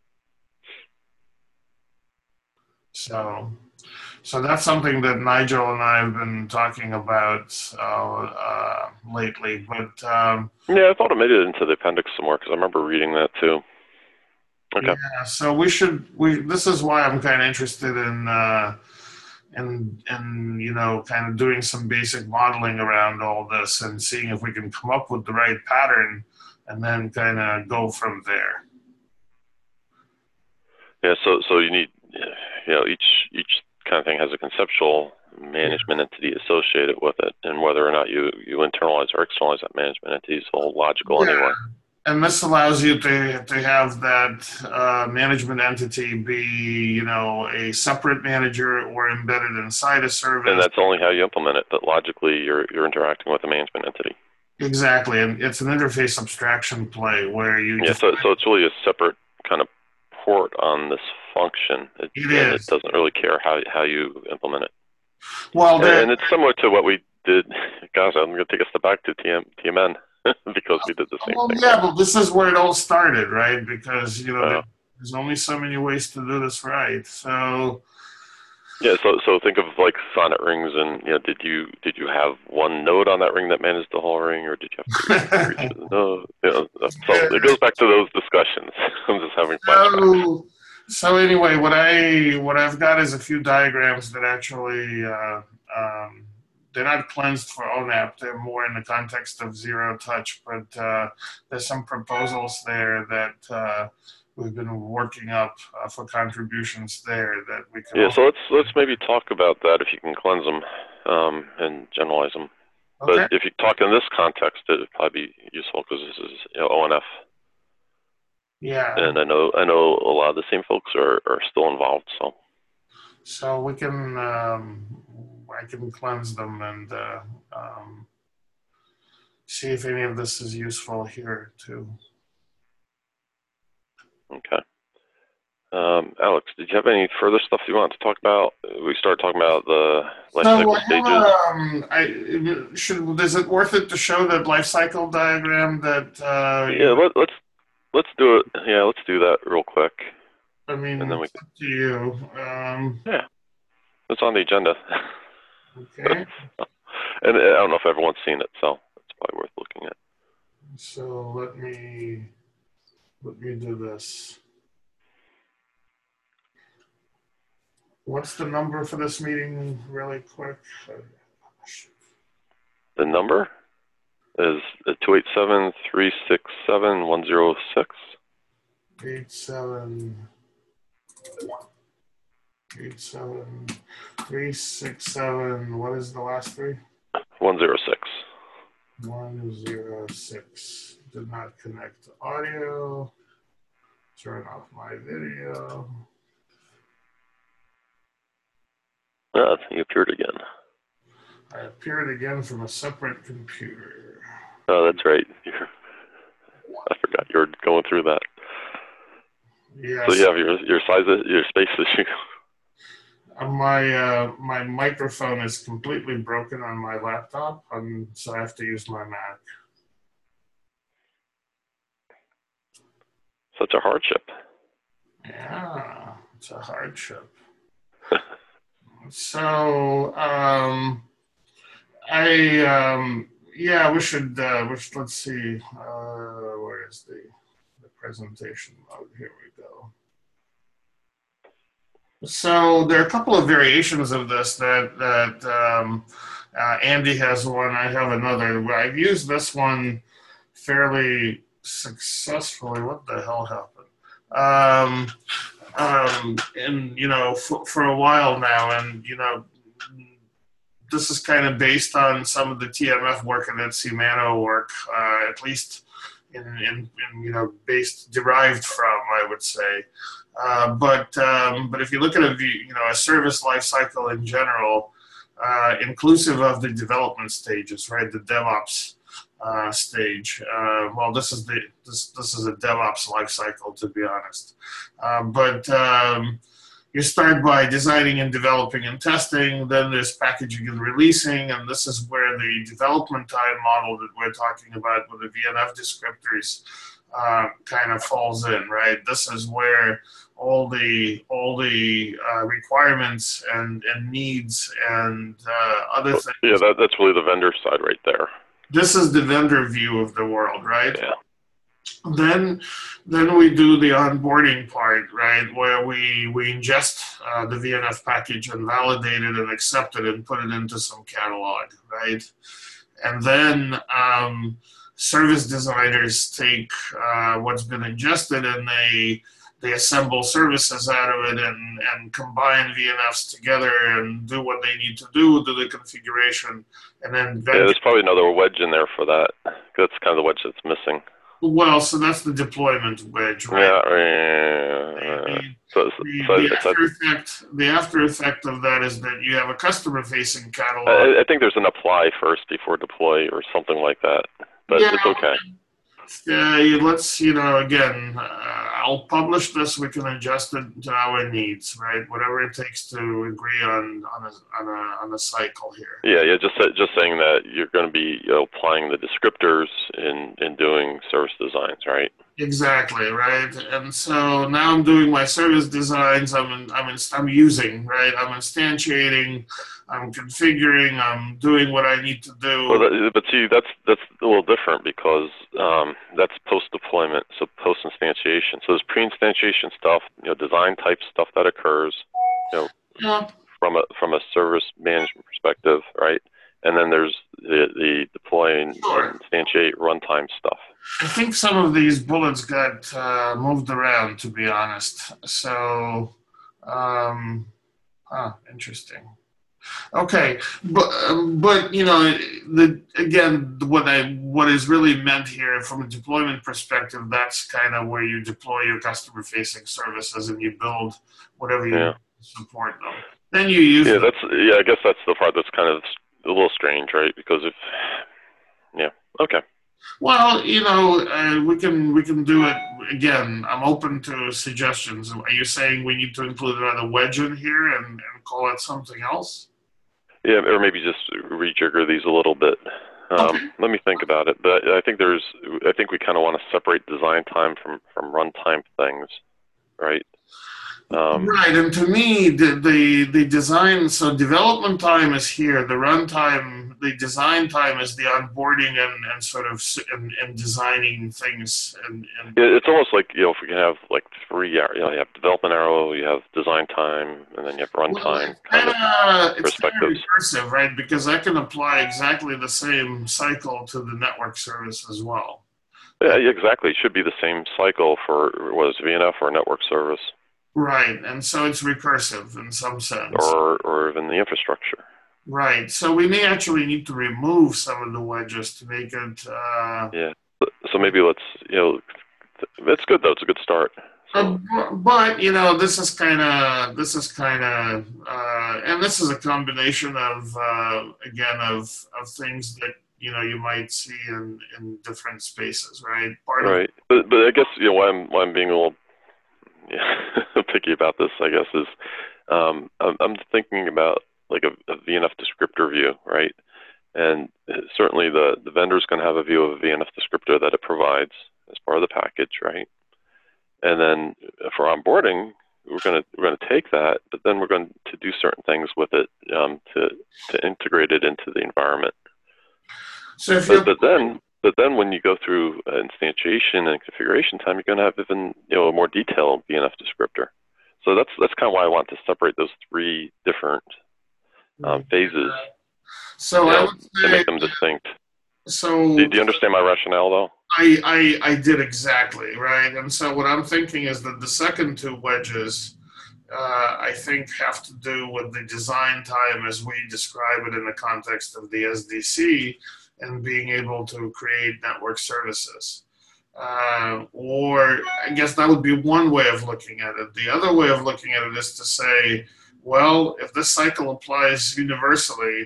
So that's something that Nigel and I have been talking about lately. But yeah, I thought I made it into the appendix somewhere, because I remember reading that too. Okay. Yeah, so this is why I'm kind of interested in kind of doing some basic modeling around all this and seeing if we can come up with the right pattern and then kind of go from there. Yeah, so you need, each kind of thing has a conceptual management entity associated with it, and whether or not you internalize or externalize that management entity is all logical anyway. And this allows you to have that management entity be, a separate manager or embedded inside a service. And that's only how you implement it, but logically you're interacting with a management entity. Exactly, and it's an interface abstraction play where you... Yeah, so it's really a separate kind of port on this function. It doesn't really care how you implement it. Well, and it's similar to what we did. Gosh, I'm going to take a step back to TMN. Because we did the same thing. Yeah, but this is where it all started, right? Because there's only so many ways to do this right. So yeah, so think of like sonnet rings, and did you have one node on that ring that managed the whole ring, or did you have to no? So it goes back to those discussions. I'm just having flashbacks. So anyway, what I've got is a few diagrams that actually. They're not cleansed for ONAP. They're more in the context of zero touch, but there's some proposals there that we've been working up for contributions there that we can. Yeah, so let's maybe talk about that if you can cleanse them and generalize them. Okay. But if you talk in this context, it would probably be useful, because this is ONF. Yeah. And I know a lot of the same folks are still involved. So we can. I can cleanse them and see if any of this is useful here too. Okay. Alex, did you have any further stuff you want to talk about? We started talking about the life cycle stages. Is it worth it to show that life cycle diagram that? Yeah, let's do it. Yeah, let's do that real quick. I mean, and then it's up to you. Yeah. It's on the agenda. Okay. And I don't know if everyone's seen it, so it's probably worth looking at. So let me do this. What's the number for this meeting, really quick? The number is 287-367-106. 367. What is the last three? 106. 106. Did not connect to audio. Turn off my video. You appeared again. I appeared again from a separate computer. Oh, that's right. I forgot you were going through that. Yes. So you have your size, your space issue. My microphone is completely broken on my laptop, so I have to use my Mac. Such a hardship. Yeah, it's a hardship. So, we should, let's see, where is the presentation mode? Here we go. So there are a couple of variations of this that Andy has one, I have another. I've used this one fairly successfully. What the hell happened? And for a while now, and this is kind of based on some of the TMF work and that Cimano work, at least in derived from, I would say. But if you look at a service life cycle in general, inclusive of the development stages, right? The DevOps stage. This is a DevOps life cycle, to be honest. You start by designing and developing and testing, then there's packaging and releasing, and this is where the development time model that we're talking about with the VNF descriptors kind of falls in, right? This is where all the requirements and needs and other things. Yeah, that's really the vendor side right there. This is the vendor view of the world, right? Yeah. Then we do the onboarding part, right, where we ingest the VNF package and validate it and accept it and put it into some catalog, right? And then service designers take what's been ingested and they assemble services out of it and combine VNFs together and do what they need to do the configuration, and then there's probably another wedge in there for that. That's kind of the wedge that's missing. Well, so that's the deployment wedge, right? Yeah. The after effect of that is that you have a customer-facing catalog. I think there's an apply first before deploy or something like that, but it's okay. Let's, again, I'll publish this. We can adjust it to our needs, right? Whatever it takes to agree on a cycle here. Yeah. Just saying that you're going to be applying the descriptors in doing service designs, right? Exactly, right. And so now I'm doing my service designs. I'm using, right. I'm instantiating. I'm configuring. I'm doing what I need to do. Well, but see, that's a little different because that's post-deployment, so post-instantiation. So there's pre-instantiation stuff, design type stuff that occurs, from a service management perspective, right? And then there's the deploy and instantiate runtime stuff. I think some of these bullets got moved around, to be honest. So, interesting. Okay, but what is really meant here from a deployment perspective, that's kind of where you deploy your customer-facing services and you build whatever you support them. Then you use. I guess that's the part that's kind of a little strange, right? Because okay. Well, we can do it again. I'm open to suggestions. Are you saying we need to include another wedge in here and call it something else? Yeah, or maybe just rejigger these a little bit. Okay. Let me think about it. But I think we kind of want to separate design time from runtime things, right? Right, and to me, the design, so development time is here, the runtime, the design time is the onboarding and sort of and designing things. And It's almost like, if we can have like three, you have development arrow, you have design time, and then you have runtime it's kind of perspectives. recursive, right? Because I can apply exactly the same cycle to the network service as well. Yeah, exactly. It should be the same cycle for, VNF or network service. Right, and so it's recursive in some sense. Or even the infrastructure. Right, so we may actually need to remove some of the wedges to make it. Yeah, so maybe let's, it's good though. It's a good start. So. But this is kind of, and this is a combination of again of things that you might see in different spaces, right? Right, but I guess why I'm being a little picky about this, I guess, is I'm thinking about like a VNF descriptor view, right? And certainly the vendor's going to have a view of a VNF descriptor that it provides as part of the package, right? And then for onboarding, we're going to take that, but then we're going to do certain things with it to integrate it into the environment. So but then when you go through instantiation and configuration time, you're going to have even a more detailed VNF descriptor. So that's kind of why I want to separate those three different phases. So I would say, to make them distinct. So do you understand my rationale, though? I did exactly, right. And so what I'm thinking is that the second two wedges, I think, have to do with the design time as we describe it in the context of the SDC and being able to create network services. Or I guess that would be one way of looking at it. The other way of looking at it is to say, well, if this cycle applies universally,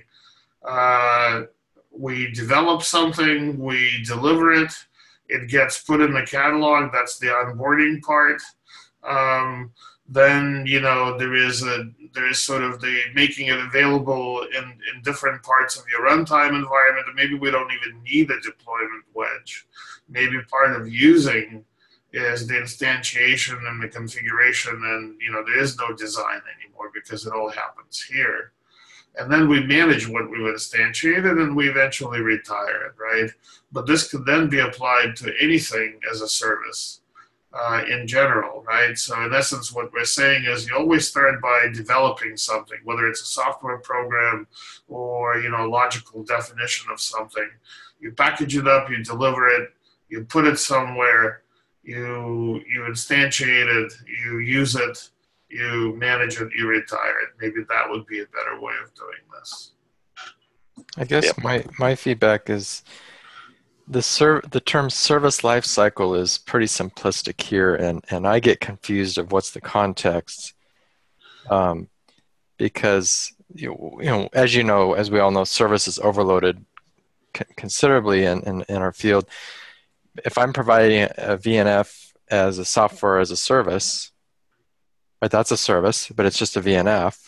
we develop something, we deliver it, it gets put in the catalog, that's the onboarding part. Then there is sort of the making it available in different parts of your runtime environment, and maybe we don't even need a deployment wedge. Maybe part of using is the instantiation and the configuration, and there is no design anymore because it all happens here. And then we manage what we've instantiated and we eventually retire it, right? But this could then be applied to anything as a service in general, right? So in essence, what we're saying is you always start by developing something, whether it's a software program or, a logical definition of something. You package it up, you deliver it, you put it somewhere, you instantiate it, you use it, you manage it, you retire it. Maybe that would be a better way of doing this. I guess my feedback is the term service lifecycle is pretty simplistic here, and I get confused of what's the context, because as we all know, service is overloaded considerably in our field. If I'm providing a VNF as a software as a service, right, that's a service, but it's just a VNF.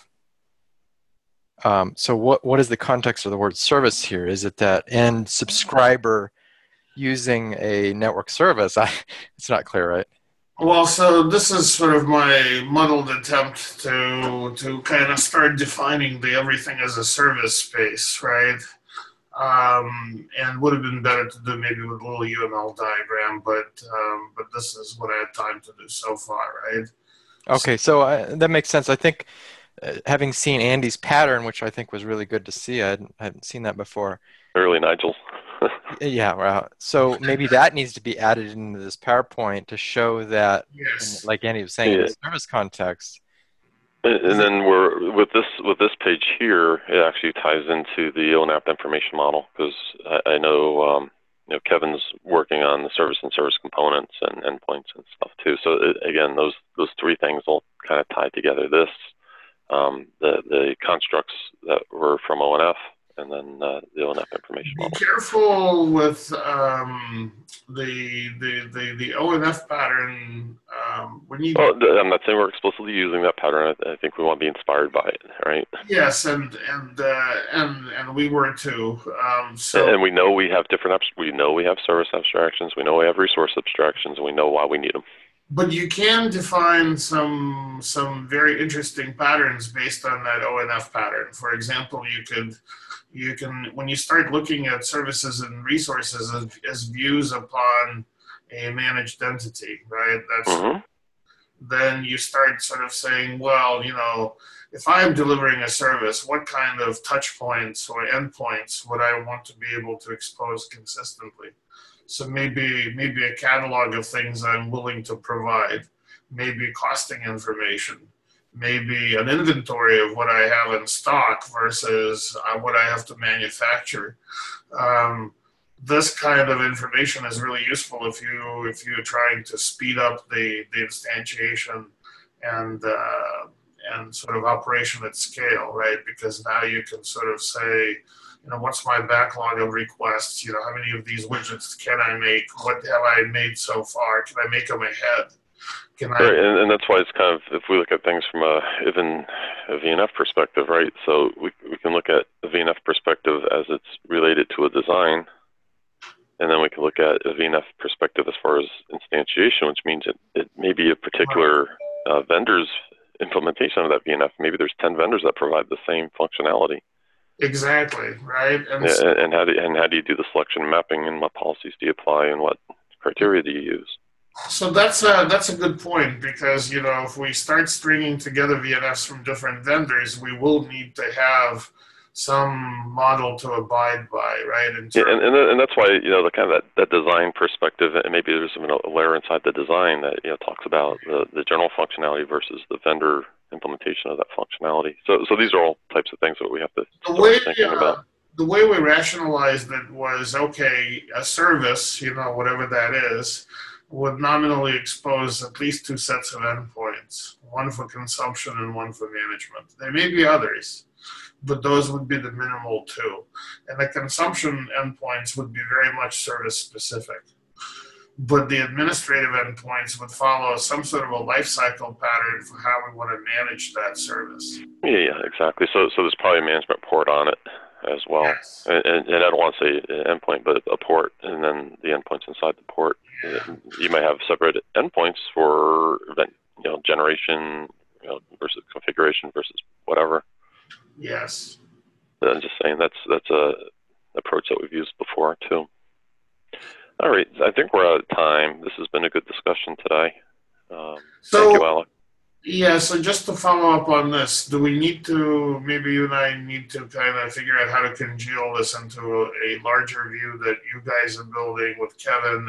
So what is the context of the word service here? Is it that end subscriber using a network service? It's not clear, right? Well, so this is sort of my muddled attempt to kind of start defining the everything as a service space, right? And would have been better to do maybe with a little UML diagram, but this is what I had time to do so far, right? Okay, so that makes sense. I think having seen Andy's pattern, which I think was really good to see, I hadn't seen that before. Early Nigel. Yeah, well, so maybe that needs to be added into this PowerPoint to show that, yes, like Andy was saying, in the service context. And then we're with this page here, it actually ties into the ONAP information model, because I know Kevin's working on the service and service components and endpoints and stuff too. So again, those three things all kind of tie together. This the constructs that were from ONF, and then the ONF information model. Be careful with the ONF pattern when you. Well, I'm not saying we're explicitly using that pattern. I think we want to be inspired by it, right? Yes, and we were too. And we know we have different we know we have service abstractions. We know we have resource abstractions, and we know why we need them. But you can define some very interesting patterns based on that ONF pattern. For example, you can when you start looking at services and resources as views upon a managed entity, right? Mm-hmm. Then you start sort of saying, well, if I'm delivering a service, what kind of touch points or endpoints would I want to be able to expose consistently? So maybe a catalog of things I'm willing to provide, maybe costing information, maybe an inventory of what I have in stock versus what I have to manufacture. Um, this kind of information is really useful if you're trying to speed up the instantiation and sort of operation at scale, right? Because now you can sort of say, what's my backlog of requests? How many of these widgets can I make? What have I made so far? Can I make them ahead? Right, and that's why it's kind of, if we look at things from even a VNF perspective, right? So we can look at a VNF perspective as it's related to a design, and then we can look at a VNF perspective as far as instantiation, which means it may be a particular vendor's implementation of that VNF. Maybe there's 10 vendors that provide the same functionality. Exactly, right? And how do you do the selection and mapping, and what policies do you apply, and what criteria do you use? So that's a good point, because if we start stringing together VNFs from different vendors, we will need to have some model to abide by, right? And that's why the kind of that design perspective, and maybe there's even a layer inside the design that talks about the general functionality versus the vendor implementation of that functionality. So these are all types of things that we have to start thinking about. The way we rationalized it was, okay, a service, whatever that is, would nominally expose at least 2 sets of endpoints, one for consumption and one for management. There may be others, but those would be the minimal 2. And the consumption endpoints would be very much service specific. But the administrative endpoints would follow some sort of a life cycle pattern for how we want to manage that service. Yeah, exactly. So there's probably a management port on it as well. Yes. And I don't want to say endpoint, but a port, and then the endpoints inside the port. Yeah. You might have separate endpoints for event, generation, versus configuration versus whatever. Yes. I'm just saying that's a approach that we've used before too. All right, I think we're out of time. This has been a good discussion today. Thank you, Alec. Yeah, so just to follow up on this, do we need to, maybe you and I need to kind of figure out how to congeal this into a larger view that you guys are building with Kevin,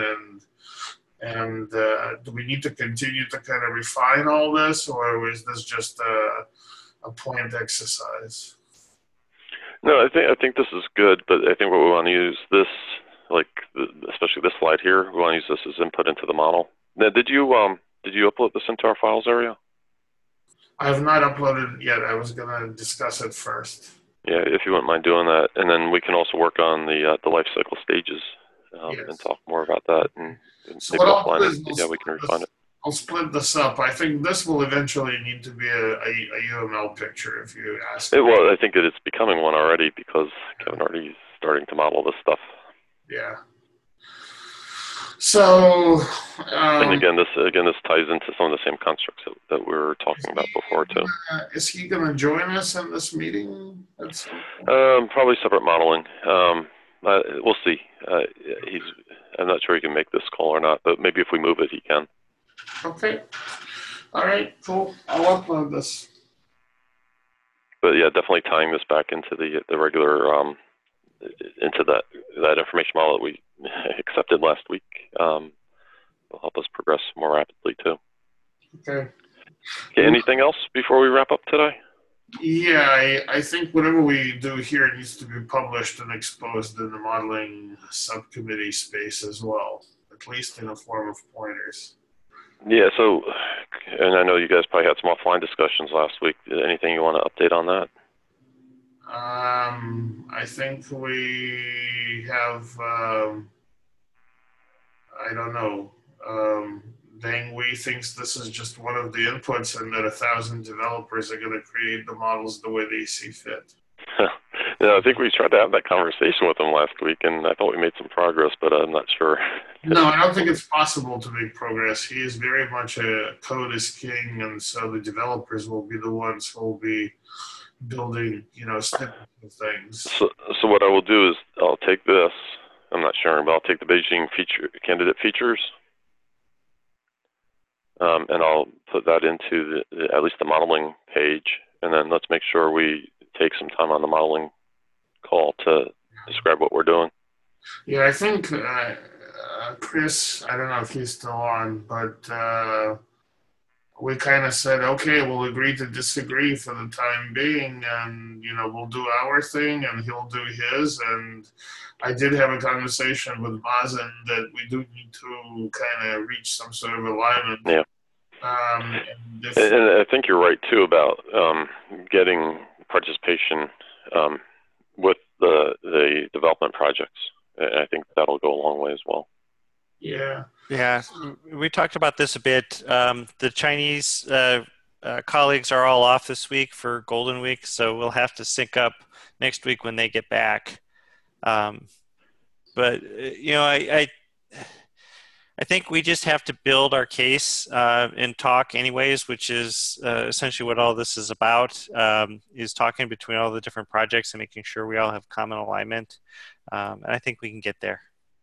and do we need to continue to kind of refine all this, or is this just a point exercise? No, I think this is good, but I think what we want to use this, especially this slide here, we want to use this as input into the model. Now, did you upload this into our files area? I have not uploaded it yet. I was going to discuss it first. Yeah, if you wouldn't mind doing that, and then we can also work on the life cycle stages and talk more about that. And so what I'll do is we can refine it. I'll split this up. I think this will eventually need to be a UML picture, if you ask me. Well, I think that it's becoming one already, because Kevin already is starting to model this stuff. Yeah. So, and again, this ties into some of the same constructs that we were talking about before too. Is he going to join us in this meeting? Probably separate modeling. We'll see. I'm not sure he can make this call or not, but maybe if we move it, he can. Okay. All right. Cool. I'll upload this. But yeah, definitely tying this back into the regular into that information model that we accepted last week will help us progress more rapidly too. Okay. Anything else before we wrap up today? Yeah, I think whatever we do here needs to be published and exposed in the modeling subcommittee space as well, at least in a form of pointers. Yeah, so, and I know you guys probably had some offline discussions last week. Anything you want to update on that? I think we have, I don't know, Deng Wei thinks this is just one of the inputs and that 1,000 developers are going to create the models the way they see fit. Yeah, I think we tried to have that conversation with him last week, and I thought we made some progress, but I'm not sure. No, I don't think it's possible to make progress. He is very much a code is king, and so the developers will be the ones who will be building, snippets of things. So what I will do is I'll take this. I'm not sharing, but I'll take the Beijing candidate features, and I'll put that into at least the modeling page, and then let's make sure we take some time on the modeling call to describe what we're doing. Yeah, I think Chris, I don't know if he's still on, but we kind of said, okay, we'll agree to disagree for the time being, and we'll do our thing, and he'll do his. And I did have a conversation with Mazen that we do need to kind of reach some sort of alignment. Yeah. And I think you're right too about getting participation with the development projects. And I think that'll go a long way as well. Yeah. Yeah, we talked about this a bit. The Chinese colleagues are all off this week for Golden Week, so we'll have to sync up next week when they get back. But I think we just have to build our case and talk anyways, which is essentially what all this is about, is talking between all the different projects and making sure we all have common alignment. And I think we can get there.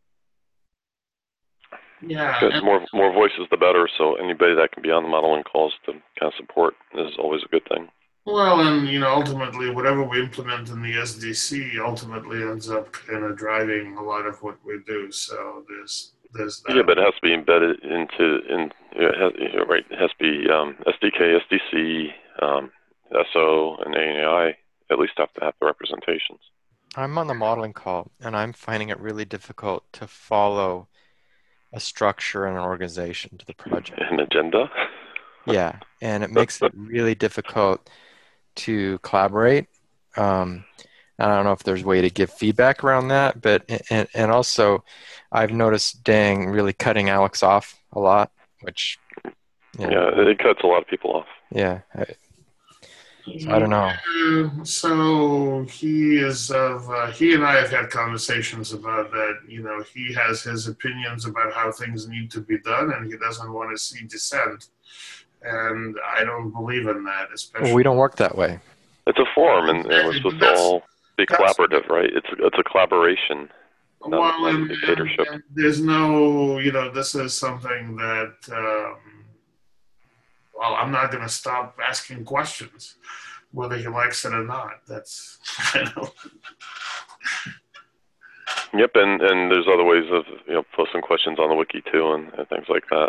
Yeah. Good. More voices, the better. So anybody that can be on the modeling calls to kind of support is always a good thing. Well, and ultimately, whatever we implement in the SDC ultimately ends up kind of driving a lot of what we do. So there's that. Yeah, but it has to be embedded right. It has to be SDK, SDC, SO, and ANI. At least have to have the representations. I'm on the modeling call, and I'm finding it really difficult to follow a structure and an organization to the project. An agenda? Yeah, and it makes it really difficult to collaborate. I don't know if there's a way to give feedback around that, but and also I've noticed Dang really cutting Alex off a lot, which yeah, it cuts a lot of people off. Yeah, so I don't know. So he and I have had conversations about that. He has his opinions about how things need to be done, and he doesn't want to see dissent. And I don't believe in that, especially. Well, we don't work that way. It's a forum, and we're supposed to all be collaborative, right? It's a collaboration. Well, and there's no, this is something that. Well, I'm not going to stop asking questions, whether he likes it or not. That's Yep, and there's other ways of posting questions on the wiki too, and things like that.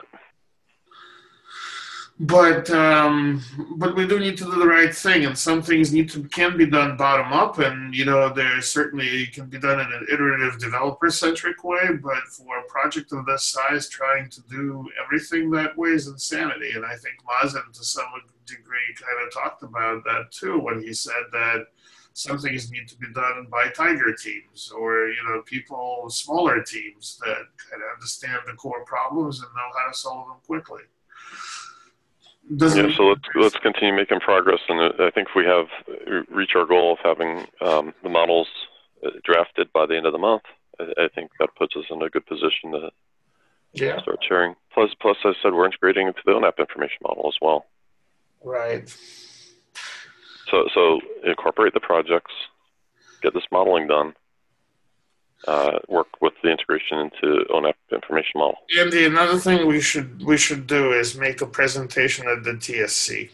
But we do need to do the right thing, and some things can be done bottom up, and there certainly can be done in an iterative developer-centric way. But for a project of this size, trying to do everything that way is insanity. And I think Mazen, to some degree, kind of talked about that too when he said that some things need to be done by tiger teams or people, smaller teams that kind of understand the core problems and know how to solve them quickly. Yeah, so let's continue making progress, and I think if we reach our goal of having the models drafted by the end of the month, I think that puts us in a good position to start sharing. Plus, as I said, we're integrating into the ONAP information model as well. Right. So incorporate the projects, get this modeling done. Work with the integration into ONAP information model. Andy, another thing we should do is make a presentation at the TSC,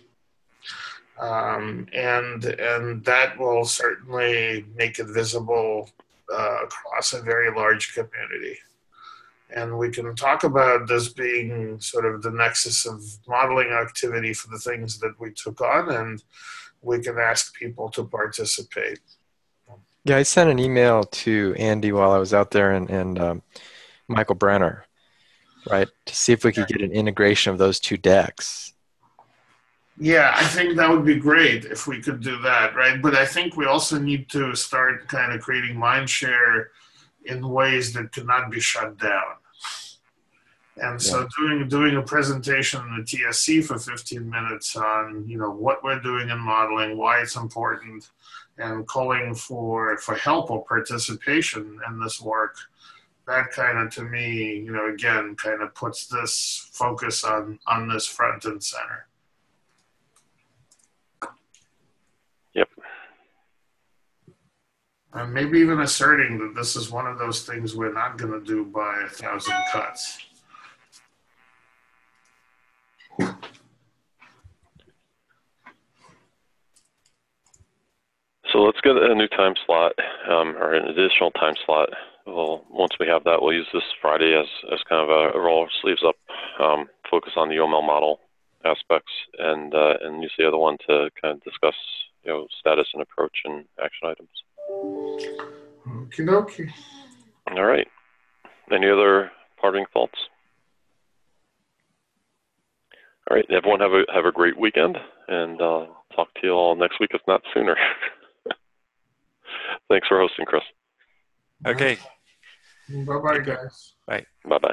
and that will certainly make it visible across a very large community. And we can talk about this being sort of the nexus of modeling activity for the things that we took on, and we can ask people to participate. Yeah, I sent an email to Andy while I was out there and Michael Brenner, right, to see if we could get an integration of those two decks. Yeah, I think that would be great if we could do that, right? But I think we also need to start kind of creating mind share in ways that cannot be shut down. And so doing a presentation in the TSC for 15 minutes on, what we're doing in modeling, why it's important, and calling for help or participation in this work, that kind of, to me, again, kind of puts this focus on this front and center. Yep. And maybe even asserting that this is one of those things we're not going to do by 1,000 cuts. So let's get a new time slot, or an additional time slot. Well, once we have that, we'll use this Friday as kind of a roll our sleeves up, focus on the UML model aspects, and use the other one to kind of discuss, status and approach and action items. Okie dokie. All right. Any other parting thoughts? All right. Everyone have a great weekend, and talk to you all next week, if not sooner. Thanks for hosting, Chris. Okay. Bye-bye, guys. Bye. Bye-bye.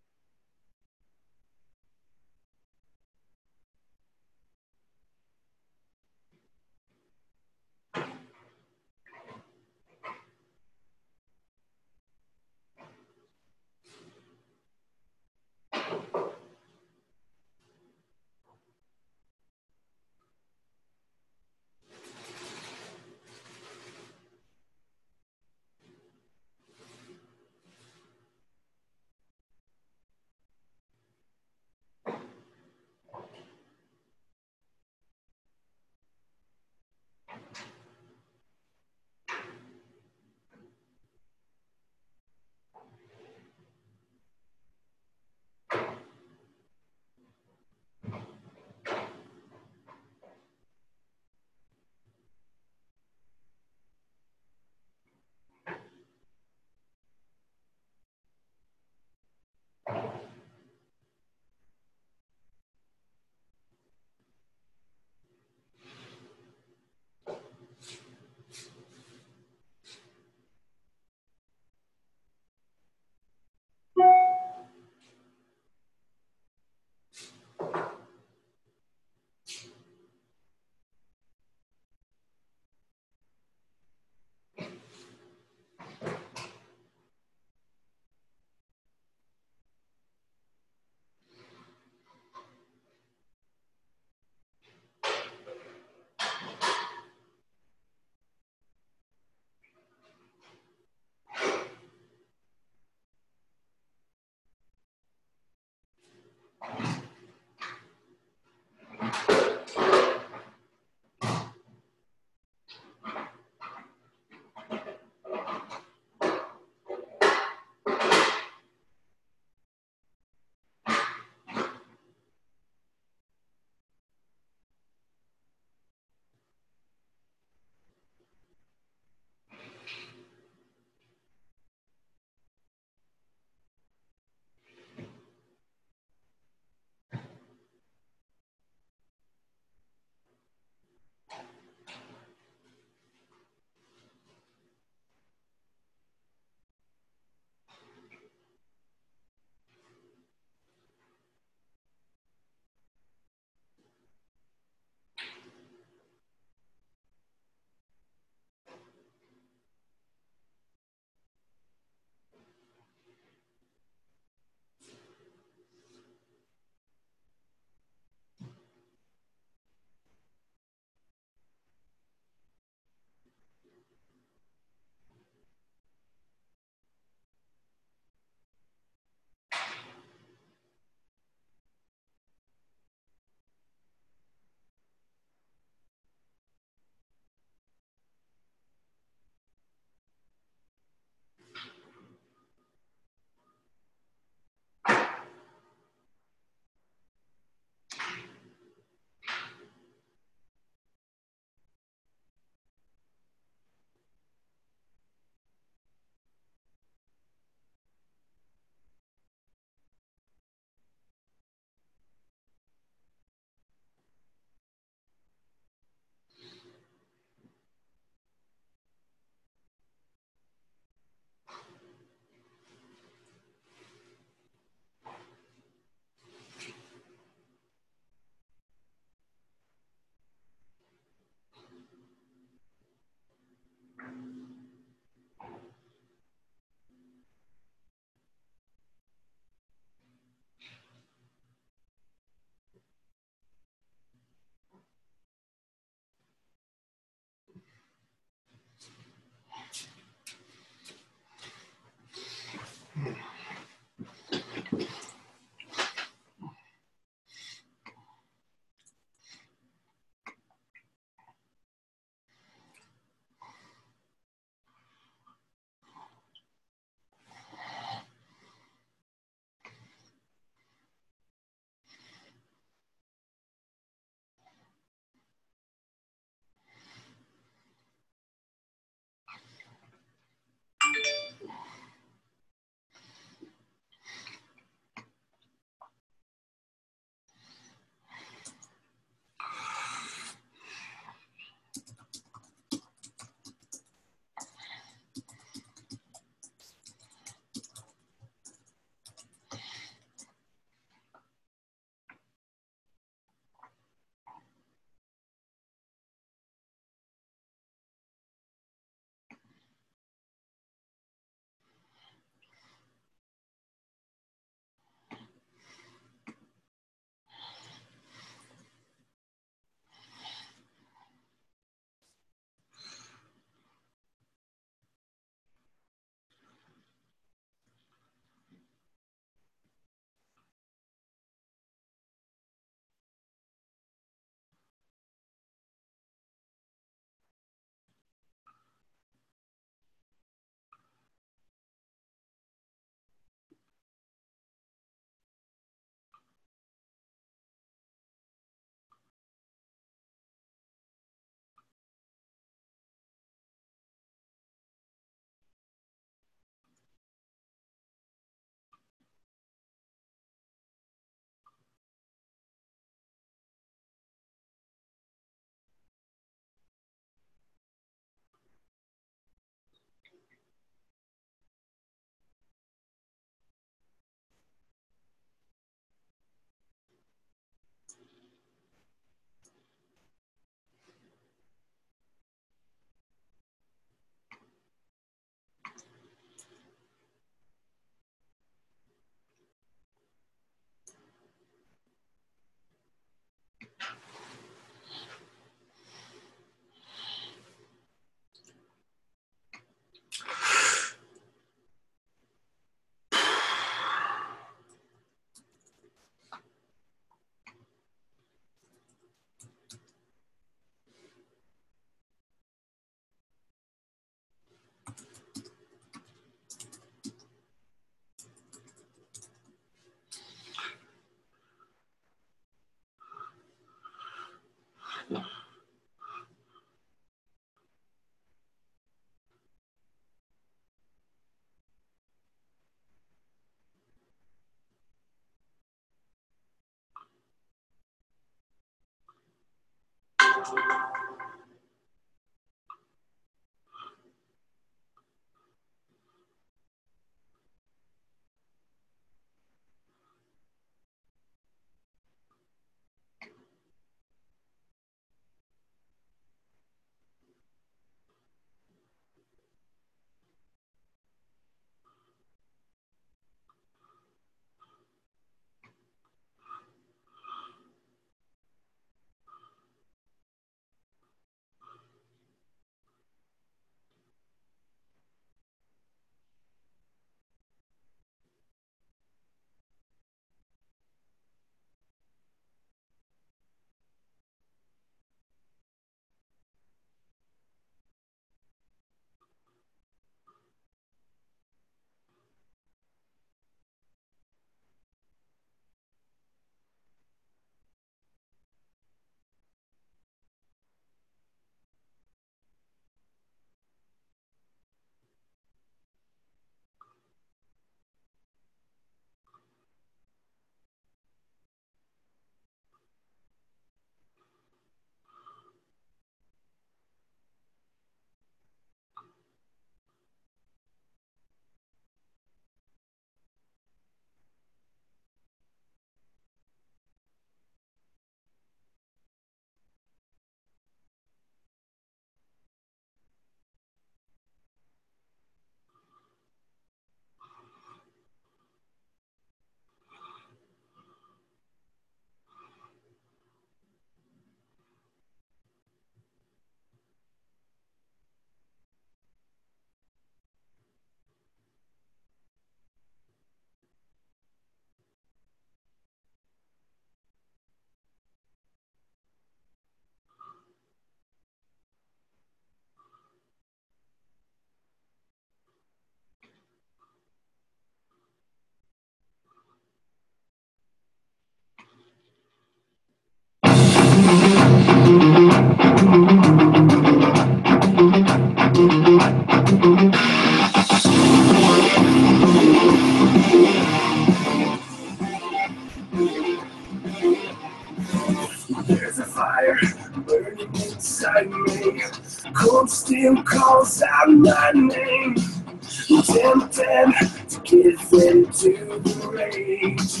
Cold steel calls out my name, tempted to give into the rage.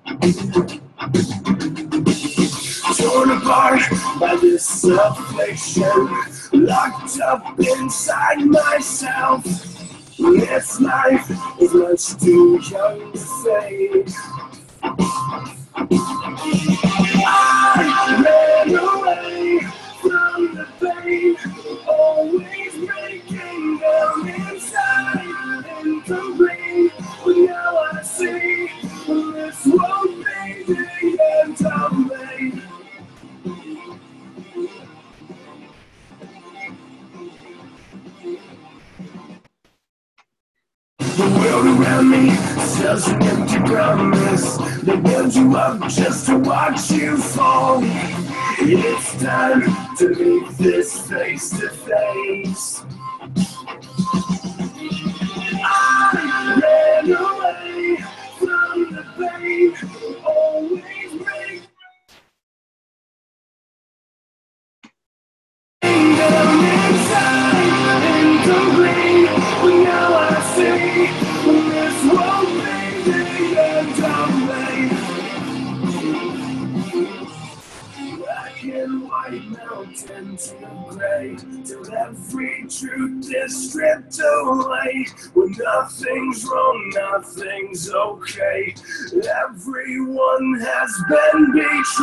Torn apart by this affliction, locked up inside myself. This life is much too young to fade. I ran away from the pain, always breaking down inside and complete. But now I see this won't be the end of me. The world around me sells an empty promise. They build you up just to watch you fall. It's time to meet this face to face. I ran away from the pain, always breaking down inside, incomplete. But now I see this won't be the end of me. Black and white mountain to gray, till every truth is stripped away. When nothing's wrong, nothing's okay. Everyone has been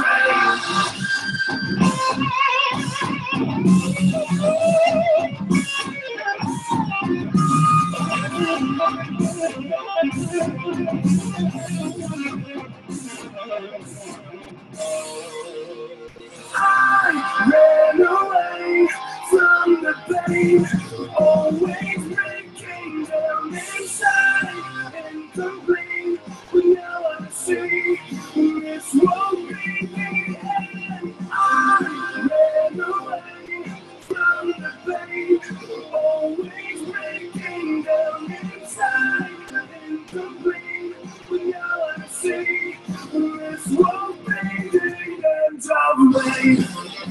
I ran away from the pain, always breaking down inside, incomplete. But now I see this won't be the end. I ran away from the pain, always breaking down inside, incomplete. But now I see this won't be the end of me.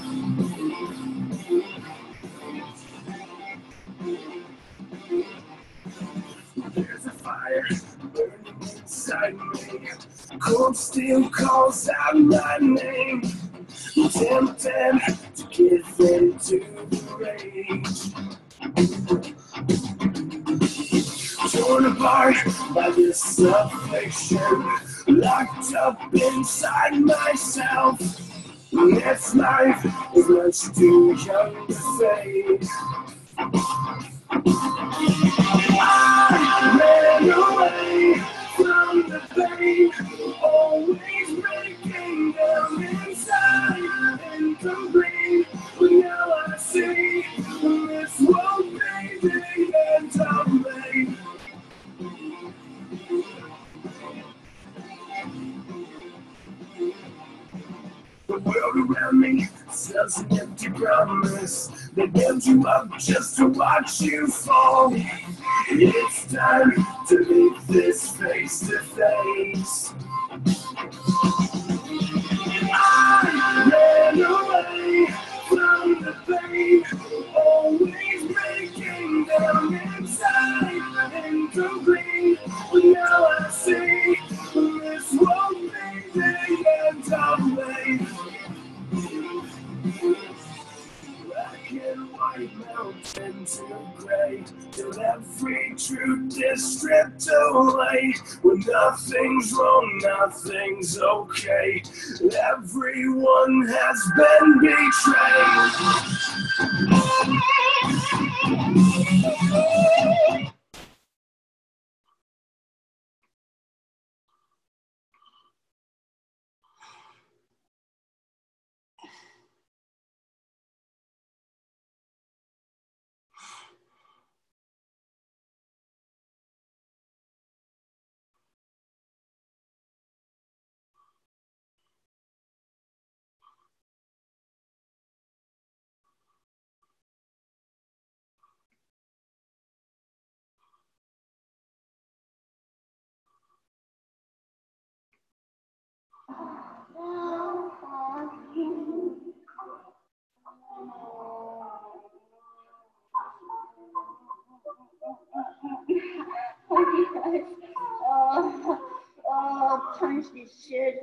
There's a fire burning inside me. Cold steel calls out my name. Tempted to give into the rage. Torn apart by this affliction, locked up inside myself. This life is much too young to fade. I ran away from the pain, always breaking down inside, incomplete. But now I see this won't be the end of me. The world around me sells an empty promise. They build you up just to watch you fall. It's time to meet this face to face. I ran away from the pain, always breaking down inside, incomplete. But now I see this won't be the end of me. Black and white mountain to gray, till every truth is stripped away. When nothing's wrong, nothing's okay. Everyone has been betrayed. punch this shit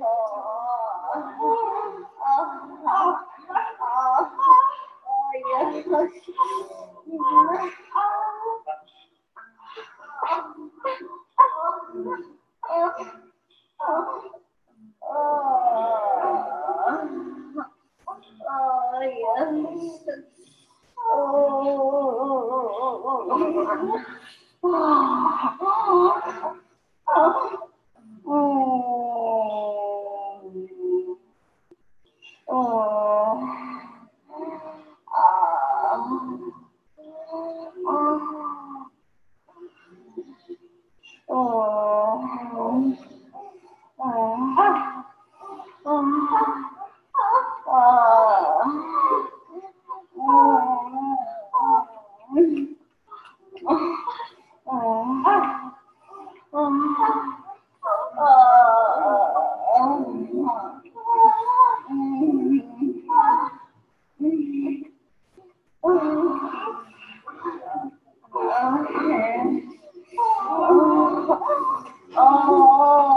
Oh.